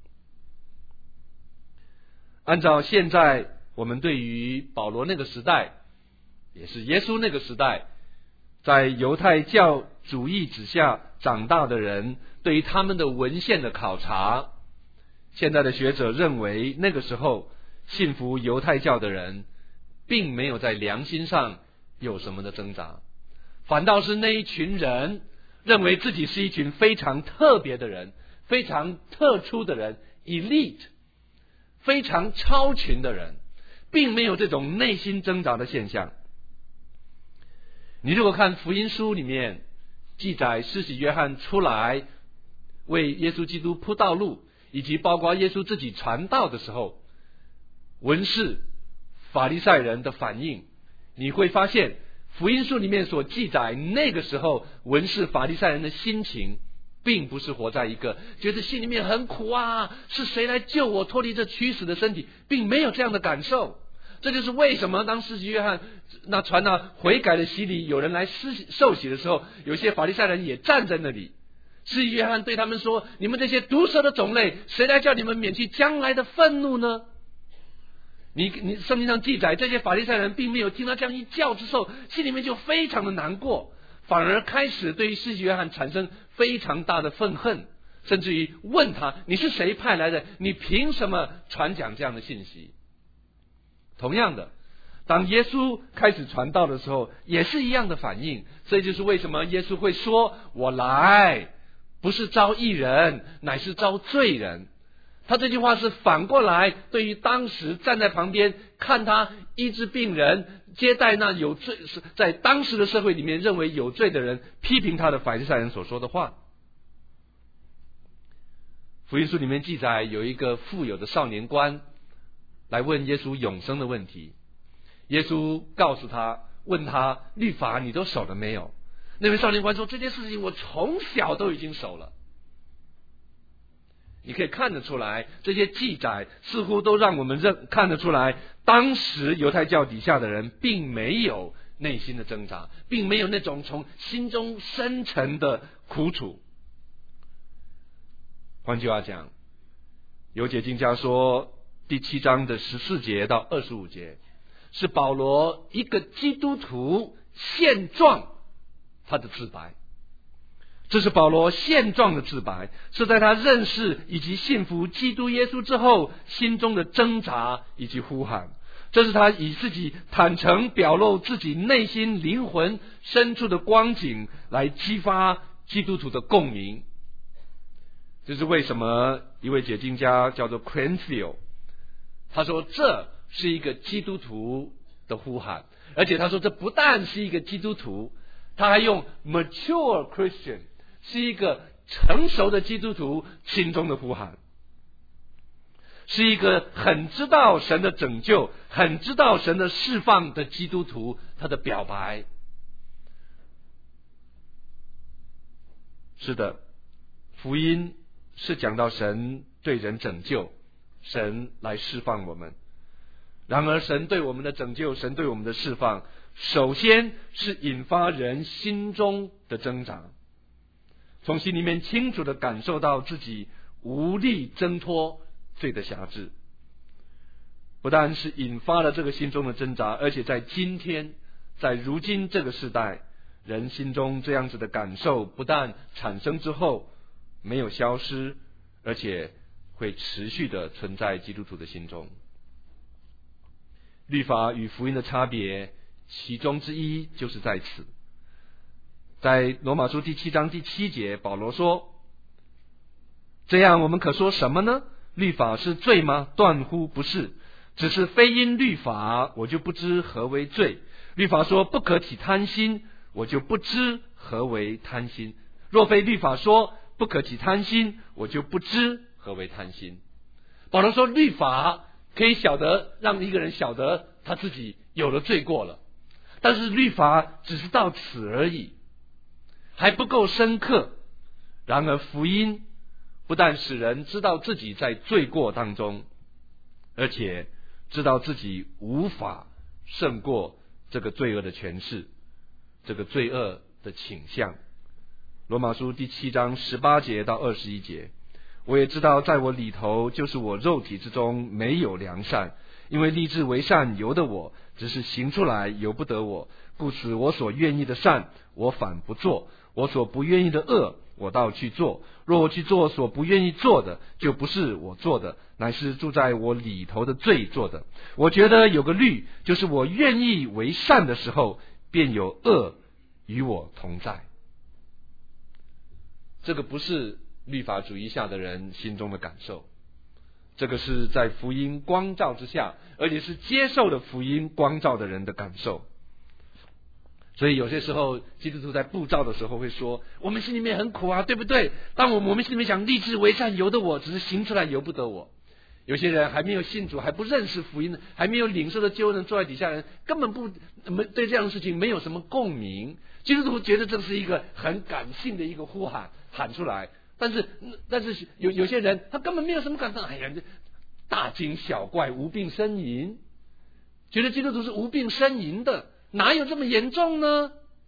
按照现在我们对于保罗那个时代，也是耶稣那个时代，在犹太教主义之下长大的人，对于他们的文献的考察，现在的学者认为那个时候信服犹太教的人并没有在良心上有什么的挣扎，反倒是那一群人认为自己是一群非常特别的人，非常特殊的人， elite， 非常超群的人，并没有这种内心挣扎的现象。你如果看福音书里面记载施洗约翰出来为耶稣基督铺道路，以及包括耶稣自己传道的时候，文士法利赛人的反应，你会发现福音书里面所记载那个时候文士法利赛人的心情，并不是活在一个觉得心里面很苦啊，是谁来救我脱离这屈死的身体，并没有这样的感受。这就是为什么当施洗约翰那传了悔改的洗礼，有人来施受洗的时候，有些法利赛人也站在那里。施洗约翰对他们说，你们这些毒蛇的种类，谁来叫你们免去将来的愤怒呢？你你圣经上记载，这些法利赛人并没有听到这样一叫之后，心里面就非常的难过，反而开始对于施洗约翰产生非常大的愤恨，甚至于问他，你是谁派来的？你凭什么传讲这样的信息？同样的，当耶稣开始传道的时候，也是一样的反应。所以就是为什么耶稣会说，我来不是招义人，乃是招罪人。他这句话是反过来对于当时站在旁边看他医治病人，接待那有罪，在当时的社会里面认为有罪的人，批评他的法利赛人所说的话。福音书里面记载，有一个富有的少年官来问耶稣永生的问题。耶稣告诉他，问他律法你都守了没有？那位少年官说，这件事情我从小都已经守了。你可以看得出来，这些记载似乎都让我们认看得出来，当时犹太教底下的人并没有内心的挣扎，并没有那种从心中深沉的苦楚。换句话讲，有解经家说，第七章的十四节到二十五节是保罗一个基督徒现状他的自白。这是保罗现状的自白，是在他认识以及信服基督耶稣之后心中的挣扎以及呼喊。这是他以自己坦诚表露自己内心灵魂深处的光景，来激发基督徒的共鸣。这是为什么一位解经家叫做 Cranfield， 他说这是一个基督徒的呼喊，而且他说这不但是一个基督徒，他还用 mature Christian， 是一个成熟的基督徒心中的呼喊，是一个很知道神的拯救，很知道神的释放的基督徒他的表白。是的，福音是讲到神对人拯救，神来释放我们。然而神对我们的拯救，神对我们的释放，首先是引发人心中的挣扎，从心里面清楚地感受到自己无力挣脱罪的辖制。不但是引发了这个心中的挣扎，而且在今天，在如今这个时代，人心中这样子的感受不但产生之后没有消失，而且会持续的存在基督徒的心中。律法与福音的差别，其中之一就是在此。在罗马书第七章第七节，保罗说：这样我们可说什么呢？律法是罪吗？断乎不是，只是非因律法，我就不知何为罪。律法说不可起贪心，我就不知何为贪心。若非律法说不可起贪心，我就不知何为贪心。保罗说，律法可以晓得，让一个人晓得他自己有了罪过了，但是律法只是到此而已，还不够深刻。然而福音不但使人知道自己在罪过当中，而且知道自己无法胜过这个罪恶的权势，这个罪恶的倾向。罗马书第七章十八节到二十一节，我也知道在我里头，就是我肉体之中没有良善，因为立志为善由得我，只是行出来由不得我。故此我所愿意的善，我反不做；我所不愿意的恶，我倒去做。若我去做所不愿意做的，就不是我做的，乃是住在我里头的罪做的。我觉得有个律，就是我愿意为善的时候，便有恶与我同在。这个不是律法主义下的人心中的感受，这个是在福音光照之下，而且是接受了福音光照的人的感受。所以有些时候基督徒在布道的时候会说，我们心里面很苦啊，对不对？当我们我们心里面想立志为善由得我，只是行出来由不得我。有些人还没有信主，还不认识福音，还没有领受的救恩，坐在底下人根本不对这样的事情没有什么共鸣。基督徒觉得这是一个很感性的一个呼喊，喊出来，但是但是有有些人他根本没有什么感受，哎呀，大惊小怪，无病呻吟，觉得基督徒是无病呻吟的，哪有这么严重呢？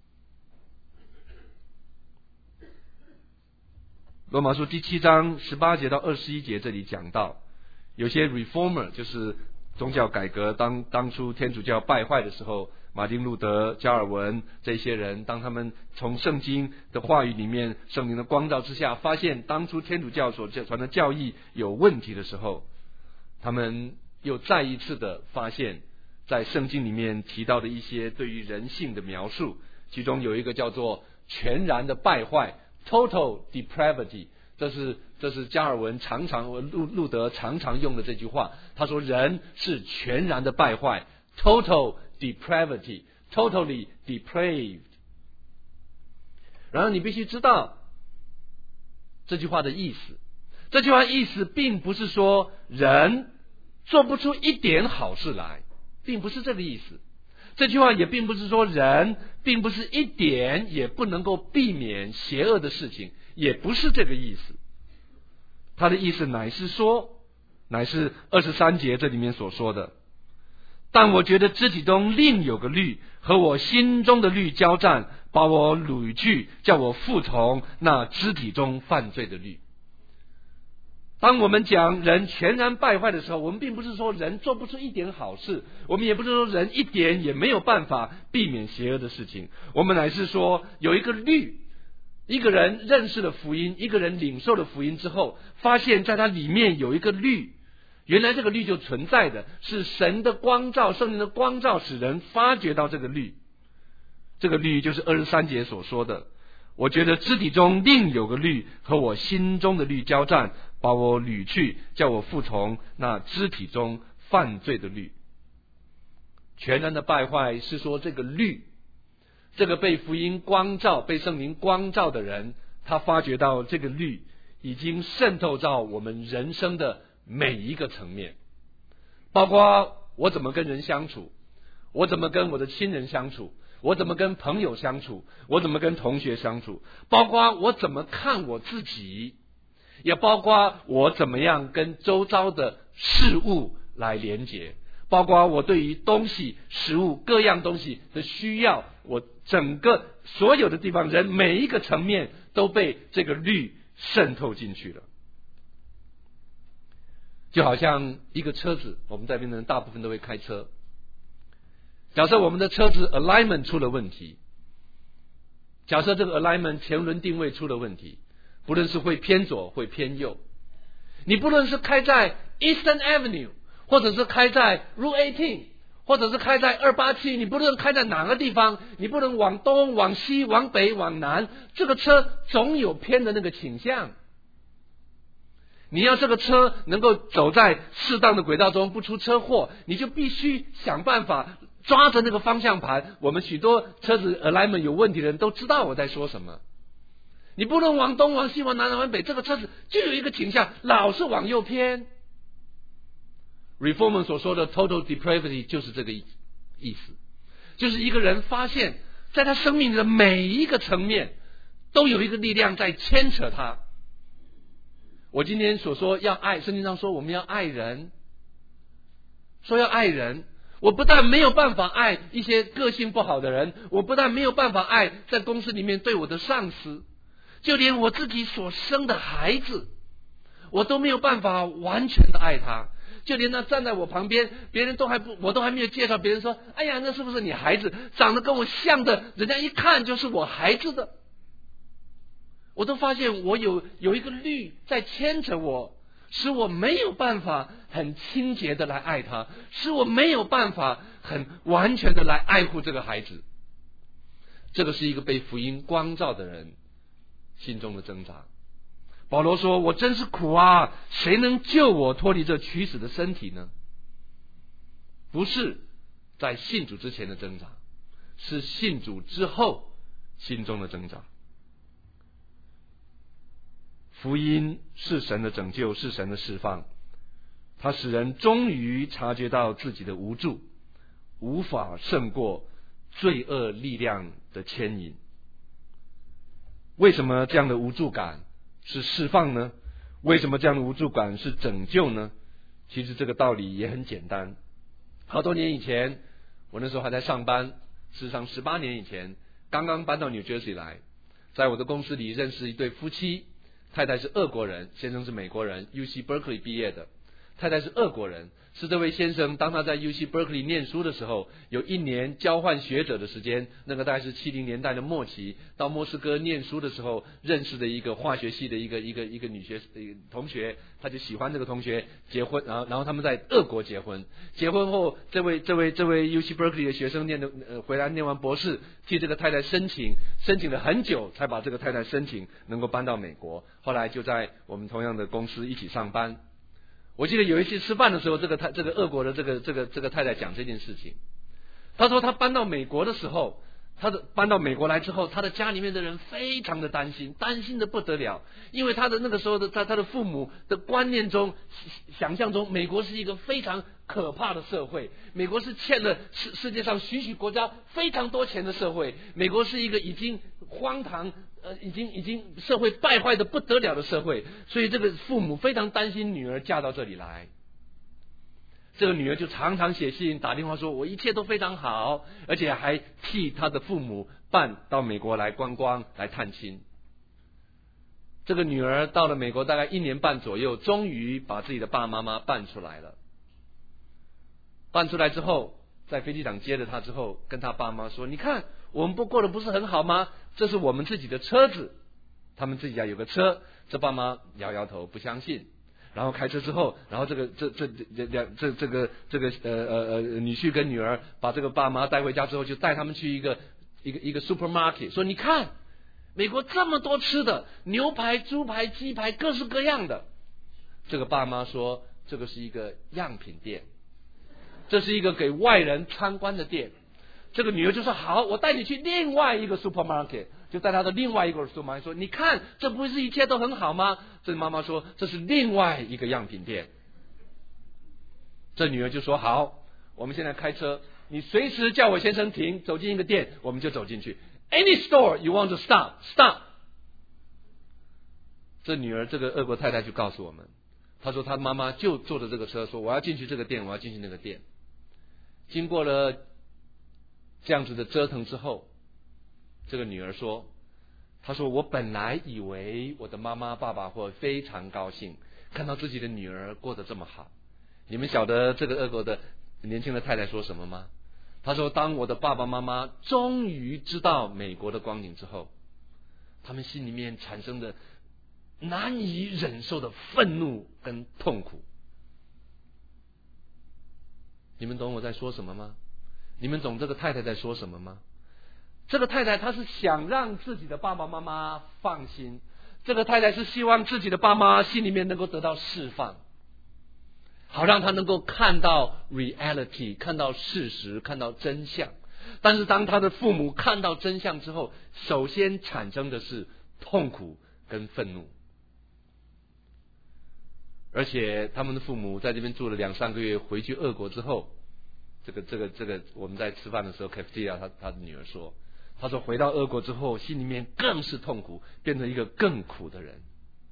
罗马书第七章十八节到二十一节这里讲到，有些 reformer 就是宗教改革，当当初天主教败坏的时候，马丁路德、加尔文这些人，当他们从圣经的话语里面，圣灵的光照之下，发现当初天主教所传的教义有问题的时候，他们又再一次的发现在圣经里面提到的一些对于人性的描述，其中有一个叫做全然的败坏 total depravity， 这是这是加尔文常常路路德常常用的这句话，他说人是全然的败坏 total depravity totally depraved。 然后你必须知道这句话的意思，这句话意思并不是说人做不出一点好事来，并不是这个意思。这句话也并不是说人并不是一点也不能够避免邪恶的事情，也不是这个意思。他的意思乃是说，乃是二十三节这里面所说的，但我觉得肢体中另有个律和我心中的律交战，把我掳去，叫我服从那肢体中犯罪的律。当我们讲人全然败坏的时候，我们并不是说人做不出一点好事，我们也不是说人一点也没有办法避免邪恶的事情，我们乃是说有一个律，一个人认识了福音，一个人领受了福音之后，发现在他里面有一个律，原来这个律就存在的，是神的光照，圣灵的光照使人发觉到这个律。这个律就是二十三节所说的，我觉得肢体中另有个律和我心中的律交战，把我掳去，叫我服从那肢体中犯罪的律。全然的败坏是说这个律，这个被福音光照，被圣灵光照的人，他发觉到这个律已经渗透到我们人生的每一个层面，包括我怎么跟人相处，我怎么跟我的亲人相处，我怎么跟朋友相处，我怎么跟同学相处，包括我怎么看我自己， 也包括我怎么样跟周遭的事物来连结，包括我对于东西、食物各样东西的需要，我整个所有的地方，人每一个层面都被这个律渗透进去了。就好像一个车子，我们在这边的人大部分都会开车。假设我们的车子 alignment 出了问题，假设这个 alignment 前轮定位出了问题，不论是会偏左会偏右，你不论是开在 Eastern Avenue， 或者是开在 Route 十八， 或者是开在二八七，你不论开在哪个地方，你不能往东往西往北往南，这个车总有偏的那个倾向。你要这个车能够走在适当的轨道中不出车祸，你就必须想办法抓着那个方向盘。我们许多车子 alignment 有问题的人都知道我在说什么。你不能往东往西往南往北，这个车子就有一个倾向老是往右偏。Reformer 所说的 total depravity 就是这个意思，就是一个人发现在他生命的每一个层面都有一个力量在牵扯他。我今天所说要爱，圣经上说我们要爱人，说要爱人，我不但没有办法爱一些个性不好的人，我不但没有办法爱在公司里面对我的上司，就连我自己所生的孩子，我都没有办法完全的爱他。就连那站在我旁边，别人都还不，我都还没有介绍，别人说，哎呀，那是不是你孩子？长得跟我像的，人家一看就是我孩子的。我都发现我有有一个律在牵扯我，使我没有办法很清洁的来爱他，使我没有办法很完全的来爱护这个孩子。这个是一个被福音光照的人心中的挣扎。保罗说，我真是苦啊，谁能救我脱离这驱死的身体呢？不是在信主之前的挣扎，是信主之后心中的挣扎。福音是神的拯救，是神的释放，它使人终于察觉到自己的无助，无法胜过罪恶力量的牵引。为什么这样的无助感是释放呢？为什么这样的无助感是拯救呢？其实这个道理也很简单。好多年以前，我那时候还在上班，事实上十八年以前，刚刚搬到 New Jersey 来，在我的公司里认识一对夫妻，太太是俄国人，先生是美国人， U C Berkeley 毕业的。太太是俄国人，是这位先生当他在 U C Berkeley 念书的时候，有一年交换学者的时间，那个大概是七零年代的末期，到莫斯科念书的时候认识的一个化学系的一个一个一个女学同学，他就喜欢这个同学，结婚，然后然后他们在俄国结婚。结婚后，这位这位这位 U C Berkeley 的学生念的呃回来念完博士，替这个太太申请，申请了很久才把这个太太申请能够搬到美国。后来就在我们同样的公司一起上班。我记得有一次吃饭的时候，这个太这个俄国的这个这个这个太太讲这件事情。她说她搬到美国的时候，她的搬到美国来之后，她的家里面的人非常的担心，担心的不得了，因为她的那个时候的她她的父母的观念中想象中，美国是一个非常可怕的社会，美国是欠了世世界上许许国家非常多钱的社会，美国是一个已经荒唐呃，已经已经社会败坏的不得了的社会，所以这个父母非常担心女儿嫁到这里来。这个女儿就常常写信打电话说，我一切都非常好，而且还替她的父母办到美国来观光来探亲。这个女儿到了美国大概一年半左右，终于把自己的爸爸妈妈办出来了。办出来之后，在飞机场接着她之后，跟她爸妈说，你看我们不过得不是很好吗？这是我们自己的车子，他们自己家有个车。这爸妈摇摇头不相信，然后开车之后，然后这个这这两这这个这个呃呃呃女婿跟女儿把这个爸妈带回家之后，就带他们去一个一个一个 supermarket， 说你看美国这么多吃的，牛排、猪排、鸡排，各式各样的。这个爸妈说，这个是一个样品店，这是一个给外人参观的店。这个女儿就说好，我带你去另外一个 supermarket， 就带她的另外一个 supermarket 说，你看这不是一切都很好吗？这妈妈说这是另外一个样品店。这女儿就说好，我们现在开车，你随时叫我先生停，走进一个店我们就走进去。 Any store you want to stop, stop。 这女儿这个俄国太太就告诉我们，她说她妈妈就坐着这个车，说我要进去这个店，我要进去那个店。经过了这样子的折腾之后，这个女儿说，她说我本来以为我的妈妈爸爸会非常高兴，看到自己的女儿过得这么好。你们晓得这个俄国的年轻的太太说什么吗？她说，当我的爸爸妈妈终于知道美国的光景之后，他们心里面产生的难以忍受的愤怒跟痛苦。你们懂我在说什么吗？你们懂这个太太在说什么吗？这个太太她是想让自己的爸爸妈妈放心，这个太太是希望自己的爸妈心里面能够得到释放，好让他能够看到 reality， 看到事实，看到真相。但是当他的父母看到真相之后，首先产生的是痛苦跟愤怒。而且他们的父母在这边住了两三个月，回去俄国之后，这个这个这个我们在吃饭的时候 cafeteria 他他的女儿说，他说回到俄国之后心里面更是痛苦，变成一个更苦的人。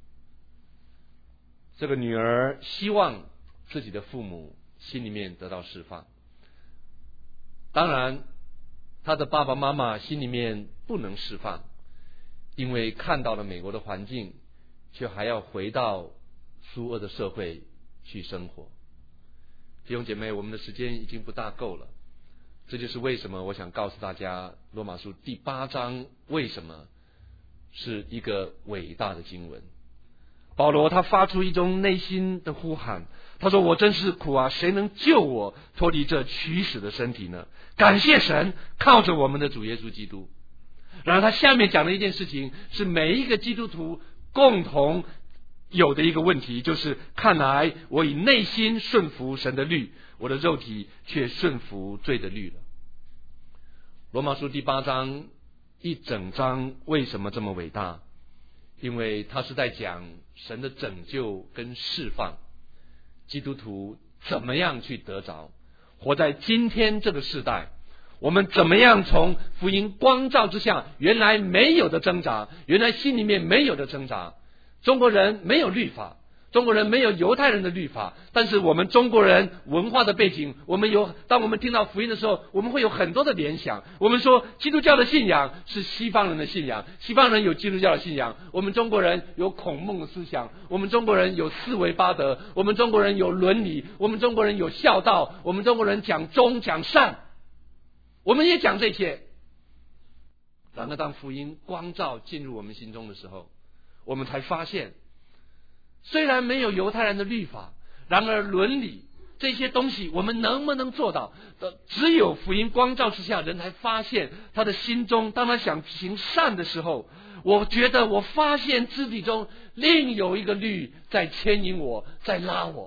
这个女儿希望自己的父母心里面得到释放，当然他的爸爸妈妈心里面不能释放，因为看到了美国的环境，却还要回到苏俄的社会去生活。弟兄姐妹，我们的时间已经不大够了，这就是为什么我想告诉大家罗马书第八章为什么是一个伟大的经文。保罗他发出一种内心的呼喊，他说，我真是苦啊，谁能救我脱离这取死的身体呢？感谢神，靠着我们的主耶稣基督。然后他下面讲的一件事情是每一个基督徒共同有的一个问题，就是看来我以内心顺服神的律，我的肉体却顺服罪的律了。罗马书第八章一整章为什么这么伟大？因为他是在讲神的拯救跟释放，基督徒怎么样去得着，活在今天这个世代，我们怎么样从福音光照之下，原来没有的挣扎，原来心里面没有的挣扎。中国人没有律法，中国人没有犹太人的律法，但是我们中国人文化的背景，我们有，当我们听到福音的时候，我们会有很多的联想。我们说基督教的信仰是西方人的信仰，西方人有基督教的信仰，我们中国人有孔孟的思想，我们中国人有四维八德，我们中国人有伦理，我们中国人有孝道，我们中国人讲忠讲善，我们也讲这些。然而当福音光照进入我们心中的时候，我们才发现，虽然没有犹太人的律法，然而伦理这些东西我们能不能做到？只有福音光照之下，人才发现他的心中，当他想行善的时候，我觉得我发现肢体中另有一个律在牵引我，在拉我。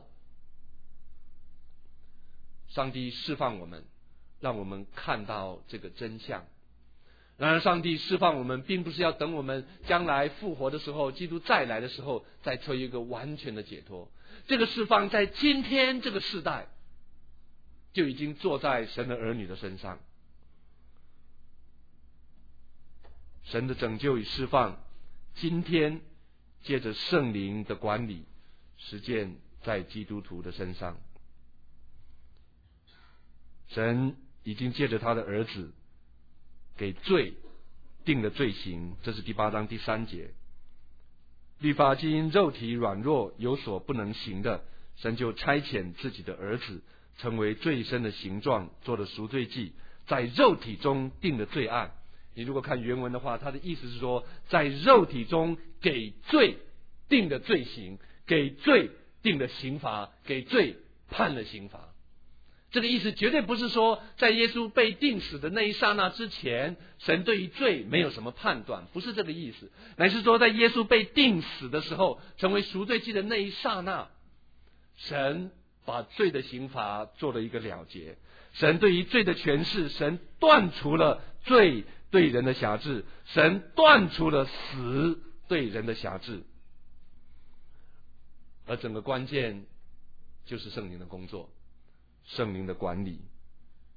上帝释放我们，让我们看到这个真相。然而上帝释放我们，并不是要等我们将来复活的时候，基督再来的时候再做一个完全的解脱。这个释放在今天这个世代就已经坐在神的儿女的身上。神的拯救与释放今天借着圣灵的管理实践在基督徒的身上。神已经借着他的儿子给罪定了罪行，这是第八章第三节。律法既因肉体软弱有所不能行的，神就差遣自己的儿子成为罪身的形状，做了赎罪祭，在肉体中定了罪案。你如果看原文的话，他的意思是说，在肉体中给罪定了罪行，给罪定了刑罚，给罪判了刑罚。这个意思绝对不是说在耶稣被钉死的那一刹那之前，神对于罪没有什么判断，不是这个意思，乃是说在耶稣被钉死的时候，成为赎罪祭的那一刹那，神把罪的刑罚做了一个了结。神对于罪的诠释，神断除了罪对人的辖制，神断除了死对人的辖制，而整个关键就是圣灵的工作，圣灵的管理。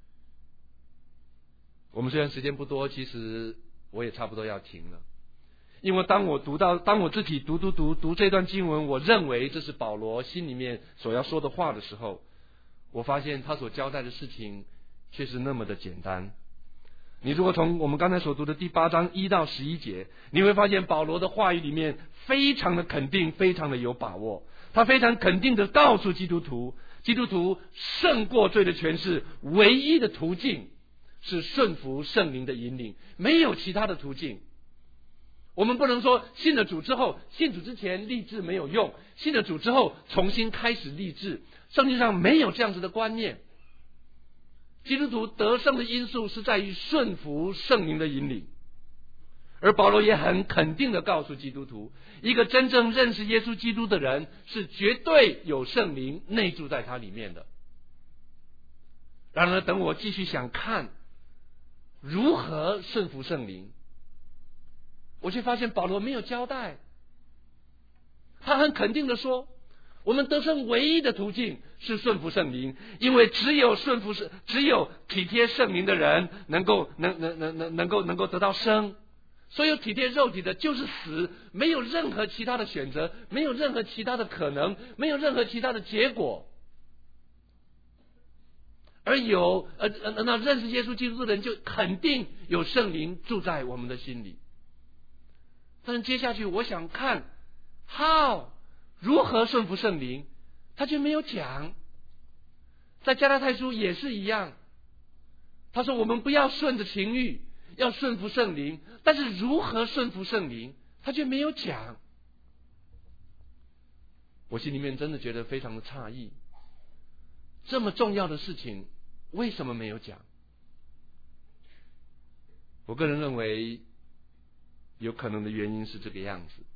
我们虽然时间不多，其实我也差不多要停了。 因为当我读到，当我自己读读读读这段经文，我认为这是保罗心里面所要说的话的时候，我发现他所交代的事情却是那么的简单。你如果从我们刚才所读的第八章一到十一节，你会发现保罗的话语里面非常的肯定，非常的有把握。他非常肯定的告诉基督徒，基督徒胜过罪的权势唯一的途径是顺服圣灵的引领，没有其他的途径。我们不能说信了主之后，信主之前立志没有用，信了主之后重新开始立志，圣经上没有这样子的观念。基督徒得胜的因素是在于顺服圣灵的引领，而保罗也很肯定的告诉基督徒，一个真正认识耶稣基督的人是绝对有圣灵内住在他里面的。然而等我继续想看如何顺服圣灵，我却发现保罗没有交代。他很肯定的说，我们得胜唯一的途径是顺服圣灵，因为只有顺服圣，只有体贴圣灵的人能够能能能能能够能够得到生。所有体贴肉体的就是死，没有任何其他的选择，没有任何其他的可能，没有任何其他的结果。而有呃呃那认识耶稣基督的人就肯定有圣灵住在我们的心里。但是接下去我想看 how 如何顺服圣灵，他却没有讲。在加拉太书也是一样，他说我们不要顺着情欲，要顺服圣灵，但是如何顺服圣灵他却没有讲。我心里面真的觉得非常的诧异，这么重要的事情为什么没有讲？我个人认为有可能的原因是这个样子，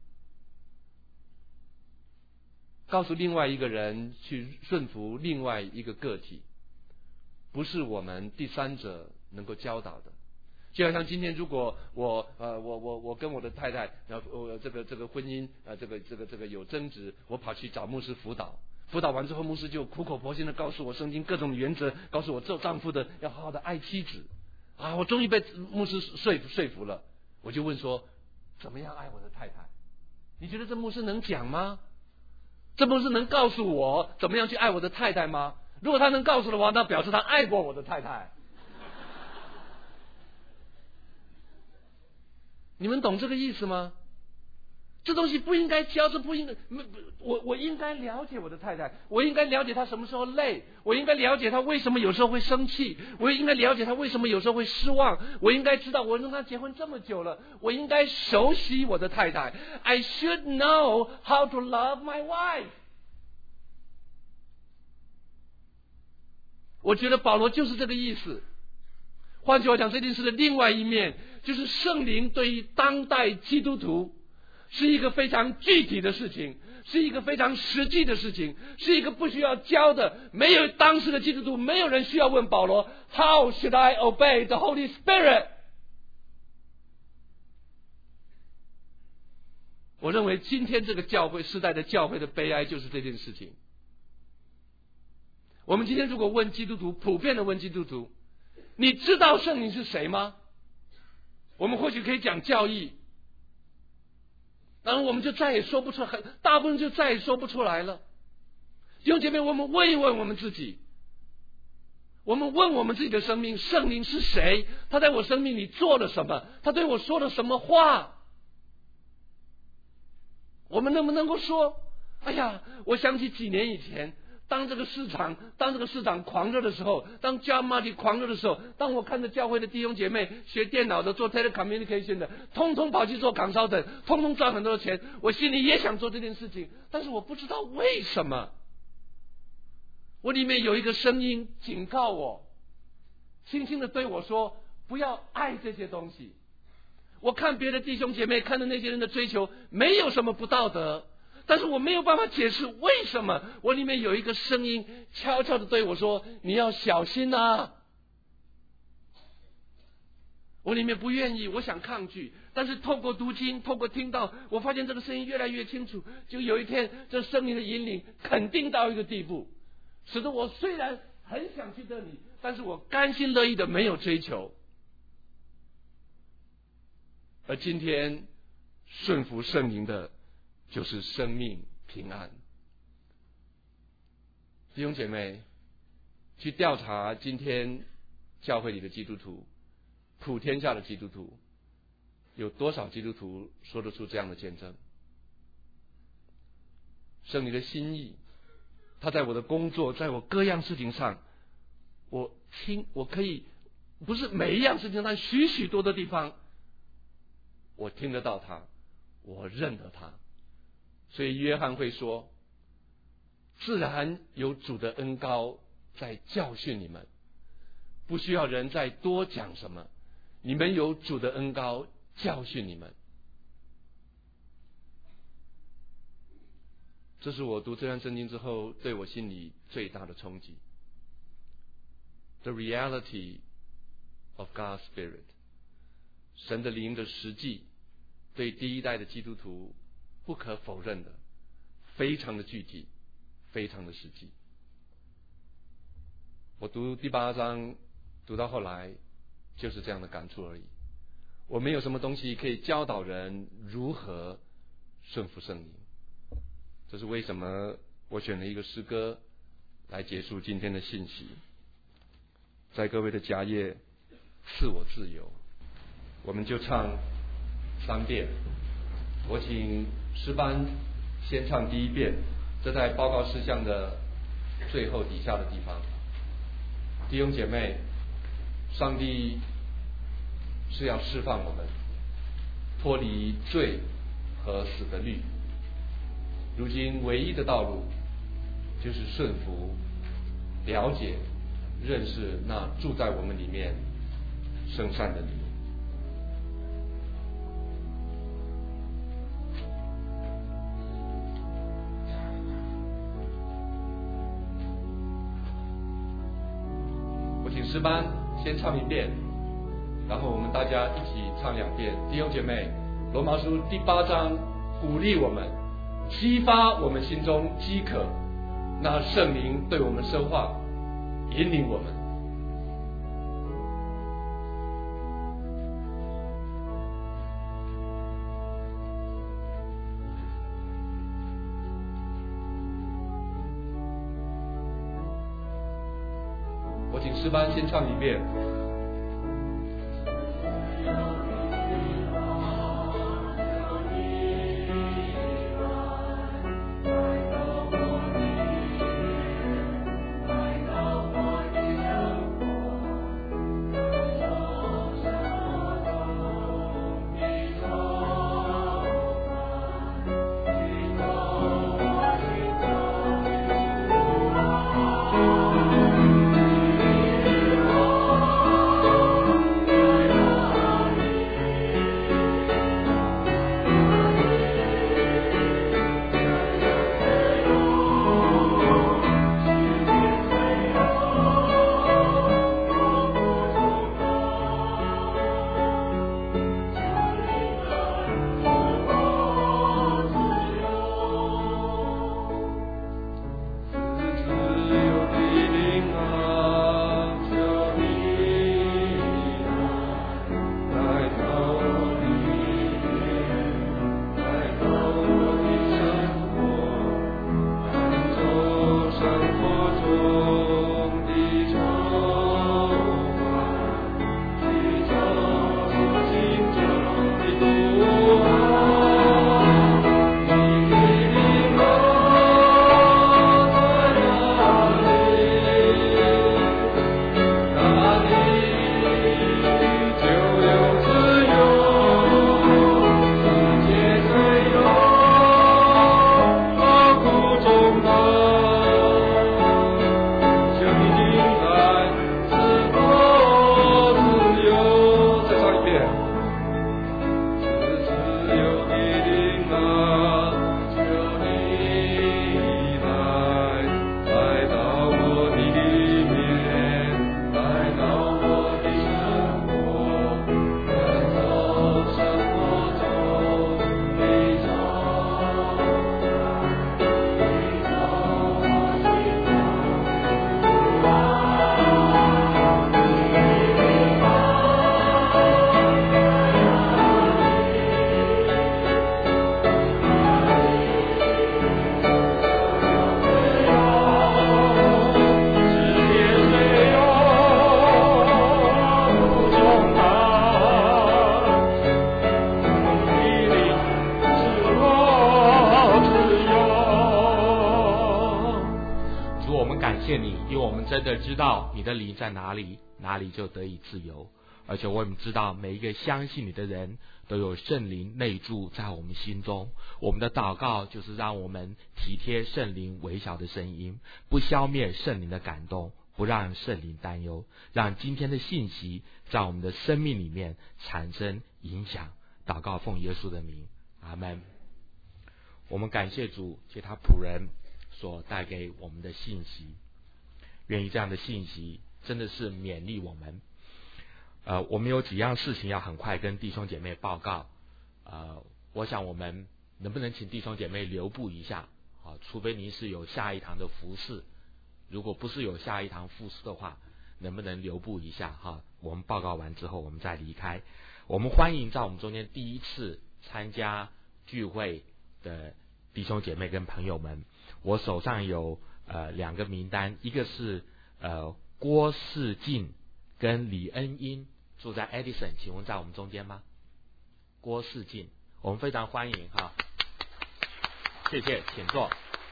告诉另外一个人去顺服另外一个个体，不是我们第三者能够教导的。就好像今天如果我呃我我我跟我的太太，然后我这个这个婚姻呃这个这个这个有争执，我跑去找牧师辅导，辅导完之后，牧师就苦口婆心的告诉我圣经各种原则，告诉我做丈夫的要好好的爱妻子啊！我终于被牧师说服说服了。我就问说，怎么样爱我的太太？你觉得这牧师能讲吗？这牧师能告诉我怎么样去爱我的太太吗？如果他能告诉的话，那表示他爱过我的太太。你们懂这个意思吗？这东西不应该教，这不应该，我我应该了解我的太太，我应该了解她什么时候累，我应该了解她为什么有时候会生气，我应该了解她为什么有时候会失望，我应该知道我跟她结婚这么久了，我应该熟悉我的太太。 I should know how to love my wife。 我觉得保罗就是这个意思。换句话讲，这件事的另外一面就是圣灵对于当代基督徒是一个非常具体的事情，是一个非常实际的事情，是一个不需要教的。没有当时的基督徒，没有人需要问保罗 How should I obey the Holy Spirit？ 我认为今天这个教会时代的教会的悲哀就是这件事情。我们今天如果问基督徒，普遍的问基督徒，你知道圣灵是谁吗？我们或许可以讲教义，然后我们就再也说不出来，大部分就再也说不出来了。弟兄姐妹，我们问一问我们自己，我们问我们自己的生命，圣灵是谁？他在我生命里做了什么？他对我说了什么话？我们能不能够说，哎呀，我想起几年以前，当这个市场当这个市场狂热的时候，当 job market 狂热的时候，当我看着教会的弟兄姐妹学电脑的，做 telecommunication 的，通通跑去做consultant，通通赚很多的钱，我心里也想做这件事情，但是我不知道为什么。我里面有一个声音警告我，轻轻的对我说，不要爱这些东西。我看别的弟兄姐妹，看着那些人的追求没有什么不道德，但是我没有办法解释为什么。我里面有一个声音悄悄的对我说，你要小心啊。我里面不愿意，我想抗拒，但是透过读经，透过听到，我发现这个声音越来越清楚。就有一天，这圣灵的引领肯定到一个地步，使得我虽然很想去这里，但是我甘心乐意的没有追求。而今天顺服圣灵的，就是生命平安。弟兄姐妹，去调查今天教会里的基督徒，普天下的基督徒，有多少基督徒说得出这样的见证？圣灵的心意，他在我的工作，在我各样事情上，我听，我可以不是每一样事情，但许许多多地方，我听得到他，我认得他。所以约翰会说，自然有主的恩膏在教训你们，不需要人再多讲什么，你们有主的恩膏教训你们。这是我读这段圣经之后对我心里最大的冲击。The reality of God's Spirit， 神的灵的实际，对第一代的基督徒不可否认的，非常的具体，非常的实际。我读第八章读到后来就是这样的感触而已。我没有什么东西可以教导人如何顺服圣灵。这是为什么我选了一个诗歌来结束今天的信息。在各位的家业赐我自由，我们就唱三遍。我请诗班先唱第一遍，这在报告事项的最后底下的地方。弟兄姐妹，上帝是要释放我们脱离罪和死的律，如今唯一的道路就是顺服、了解、认识那住在我们里面圣善的灵。我请诗班先唱一遍，然后我们大家一起唱两遍。弟兄姐妹，罗马书第八章鼓励我们，激发我们心中饥渴，那圣灵对我们说话，引领我们。我请诗班先唱一遍。 我谢你，因为我们真的知道你的灵在哪里，哪里就得以自由。而且我们知道每一个相信你的人都有圣灵内住在我们心中。我们的祷告就是让我们体贴圣灵微小的声音，不消灭圣灵的感动，不让圣灵担忧，让今天的信息在我们的生命里面产生影响。祷告奉耶稣的名，阿们。我们感谢主借他仆人所带给我们的信息，愿意这样的信息真的是勉励我们。呃，我们有几样事情要很快跟弟兄姐妹报告。呃，我想我们能不能请弟兄姐妹留步一下啊？除非您是有下一堂的服事，如果不是有下一堂服事的话，能不能留步一下哈？我们报告完之后，我们再离开。我们欢迎在我们中间第一次参加聚会的弟兄姐妹跟朋友们。我手上有呃两个名单，一个是呃郭世进跟李恩英，住在 Edison， 请问在我们中间吗？郭世进，我们非常欢迎哈，谢谢，请坐。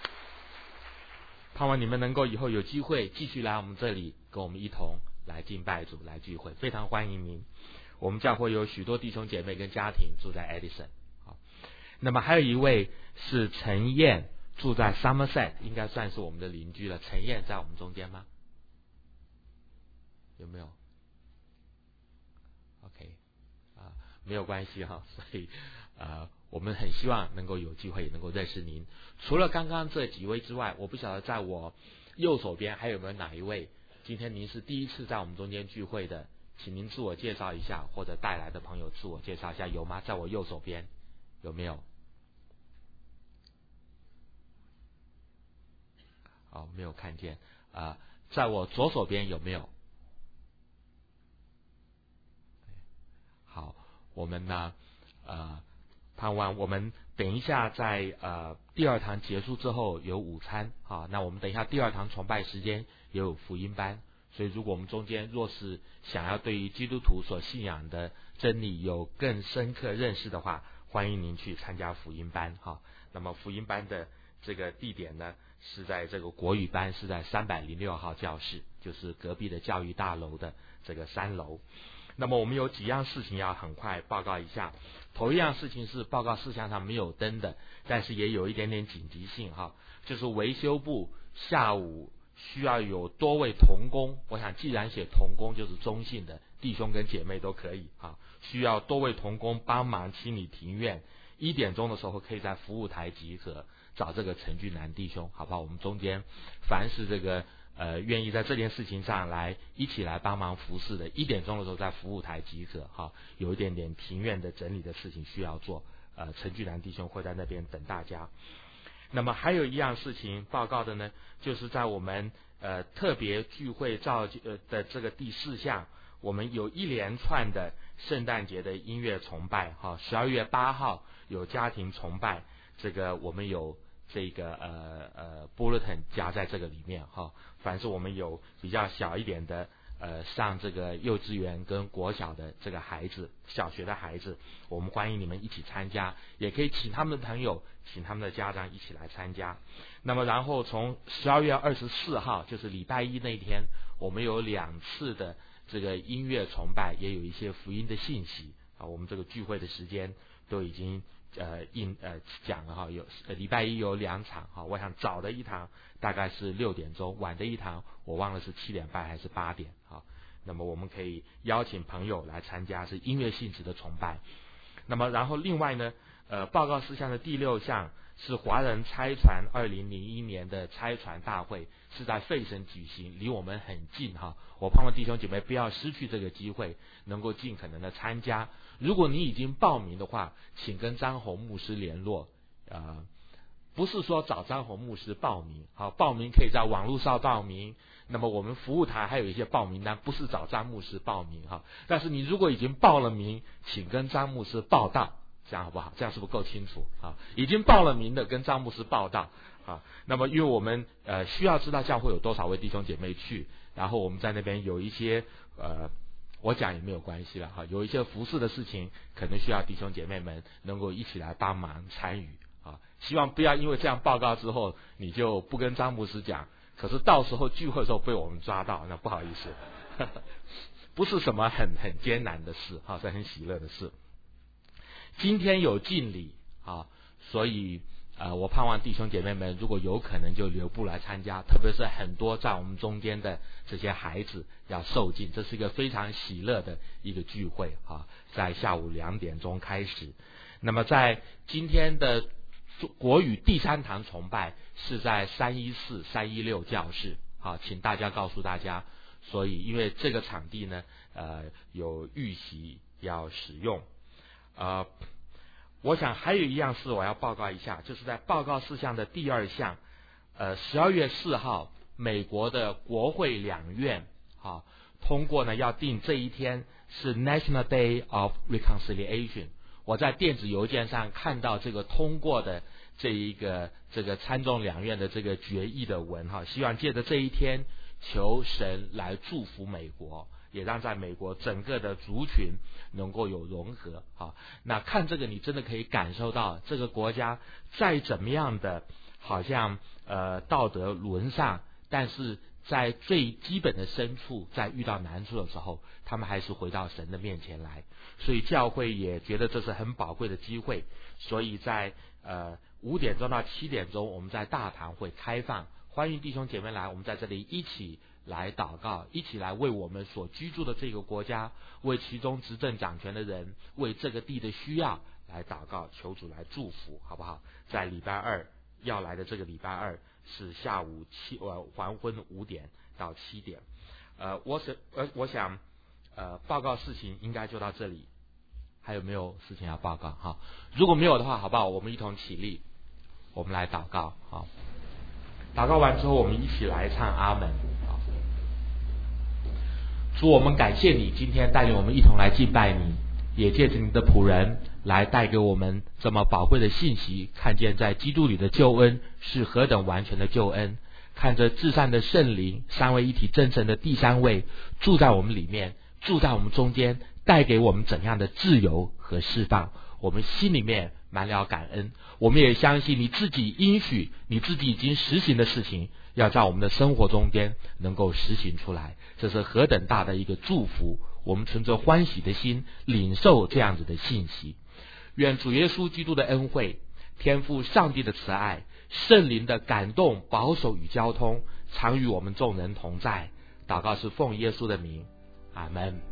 盼望你们能够以后有机会继续来我们这里，跟我们一同来敬拜主，来聚会，非常欢迎您。我们教会有许多弟兄姐妹跟家庭住在 Edison， 好，那么还有一位是陈燕，住在 Somerset， 应该算是我们的邻居了。陈燕在我们中间吗？有没有 ？OK， 啊，没有关系哈，所以呃，我们很希望能够有机会能够认识您。除了刚刚这几位之外，我不晓得在我右手边还有没有哪一位，今天您是第一次在我们中间聚会的，请您自我介绍一下，或者带来的朋友自我介绍一下，有吗？在我右手边有没有？哦，没有看见啊、呃，在我左手边有没有？好，我们呢，呃，盼望我们等一下在呃第二堂结束之后有午餐，好，那我们等一下第二堂崇拜时间也有福音班，所以如果我们中间若是想要对于基督徒所信仰的真理有更深刻认识的话，欢迎您去参加福音班，哈。那么福音班的这个地点呢，是在这个国语班是在三百零六号教室，就是隔壁的教育大楼的这个三楼。那么我们有几样事情要很快报告一下。头一样事情是报告事项上没有登的，但是也有一点点紧急性哈，就是维修部下午需要有多位同工，我想既然写同工就是中性的，弟兄跟姐妹都可以哈，需要多位同工帮忙清理庭院。一点钟的时候可以在服务台集合，找这个陈俊南弟兄，好不好？我们中间凡是这个呃愿意在这件事情上来一起来帮忙服侍的，一点钟的时候在服务台集合哈，有一点点庭院的整理的事情需要做，呃，陈俊南弟兄会在那边等大家。那么还有一样事情报告的呢，就是在我们呃特别聚会召呃的这个第四项，我们有一连串的圣诞节的音乐崇拜哈，十二月八号有家庭崇拜，这个我们有这个呃呃 bulletin 加在这个里面哈，凡是我们有比较小一点的呃上这个幼稚园跟国小的这个孩子，小学的孩子，我们欢迎你们一起参加，也可以请他们的朋友，请他们的家长一起来参加。那么然后从十二月二十四号，就是礼拜一那天，我们有两次的这个音乐崇拜，也有一些福音的信息啊，我们这个聚会的时间都已经呃印呃讲了哈，有礼拜一有两场哈，我想早的一堂大概是六点钟，晚的一堂我忘了是七点半还是八点哈。那么我们可以邀请朋友来参加，是音乐性质的崇拜。那么然后另外呢，呃报告事项的第六项是华人差传二零零一年的差传大会，是在费城举行，离我们很近哈。我盼望弟兄姐妹不要失去这个机会，能够尽可能的参加。如果你已经报名的话，请跟张宏牧师联络，呃，不是说找张宏牧师报名，好，报名可以在网络上报名。那么我们服务台还有一些报名单，不是找张牧师报名哈。但是你如果已经报了名，请跟张牧师报到。这样好不好？这样是不是够清楚啊？已经报了名的跟张牧师报到啊。那么因为我们呃需要知道教会有多少位弟兄姐妹去，然后我们在那边有一些呃我讲也没有关系了哈，有一些服事的事情可能需要弟兄姐妹们能够一起来帮忙参与啊。希望不要因为这样报告之后你就不跟张牧师讲， 可是到时候聚会的时候被我们抓到，那不好意思，不是什么很很艰难的事哈，是很喜乐的事。今天有敬礼啊，所以呃，我盼望弟兄姐妹们如果有可能就留步来参加，特别是很多在我们中间的这些孩子要受敬，这是一个非常喜乐的一个聚会啊，在下午两点钟开始。那么在今天的国语第三堂崇拜是在三一四、三一六教室啊，请大家告诉大家。所以因为这个场地呢，呃，有预习要使用。呃，我想还有一样事我要报告一下，就是在报告事项的第二项，呃，十二月四号，美国的国会两院啊通过呢，要定这一天是 National Day of Reconciliation。我在电子邮件上看到这个通过的这一个这个参众两院的这个决议的文哈，希望借着这一天，求神来祝福美国，也让在美国整个的族群能够有融合啊。那看这个，你真的可以感受到这个国家再怎么样的，好像呃道德沦丧，但是在最基本的深处，在遇到难处的时候，他们还是回到神的面前来。所以教会也觉得这是很宝贵的机会，所以在呃五点钟到七点钟，我们在大堂会开放，欢迎弟兄姐妹来，我们在这里一起来祷告，一起来为我们所居住的这个国家，为其中执政掌权的人，为这个地的需要来祷告，求主来祝福，好不好？在礼拜二要来的这个礼拜二是下午七呃黄昏五点到七点，呃，我是呃我想呃报告事情应该就到这里，还有没有事情要报告？哈，如果没有的话，好不好？我们一同起立，我们来祷告。好，祷告完之后，我们一起来唱阿门。好，主，我们感谢你今天带领我们一同来敬拜你，也借着你的仆人来带给我们这么宝贵的信息，看见在基督里的救恩是何等完全的救恩，看着至善的圣灵三位一体真神的第三位住在我们里面，住在我们中间，带给我们怎样的自由和释放，我们心里面满了感恩。我们也相信你自己应许，你自己已经实行的事情，要在我们的生活中间能够实行出来，这是何等大的一个祝福。我们存着欢喜的心领受这样子的信息。愿主耶稣基督的恩惠，天父上帝的慈爱，圣灵的感动保守与交通，常与我们众人同在。祷告是奉耶稣的名，阿们。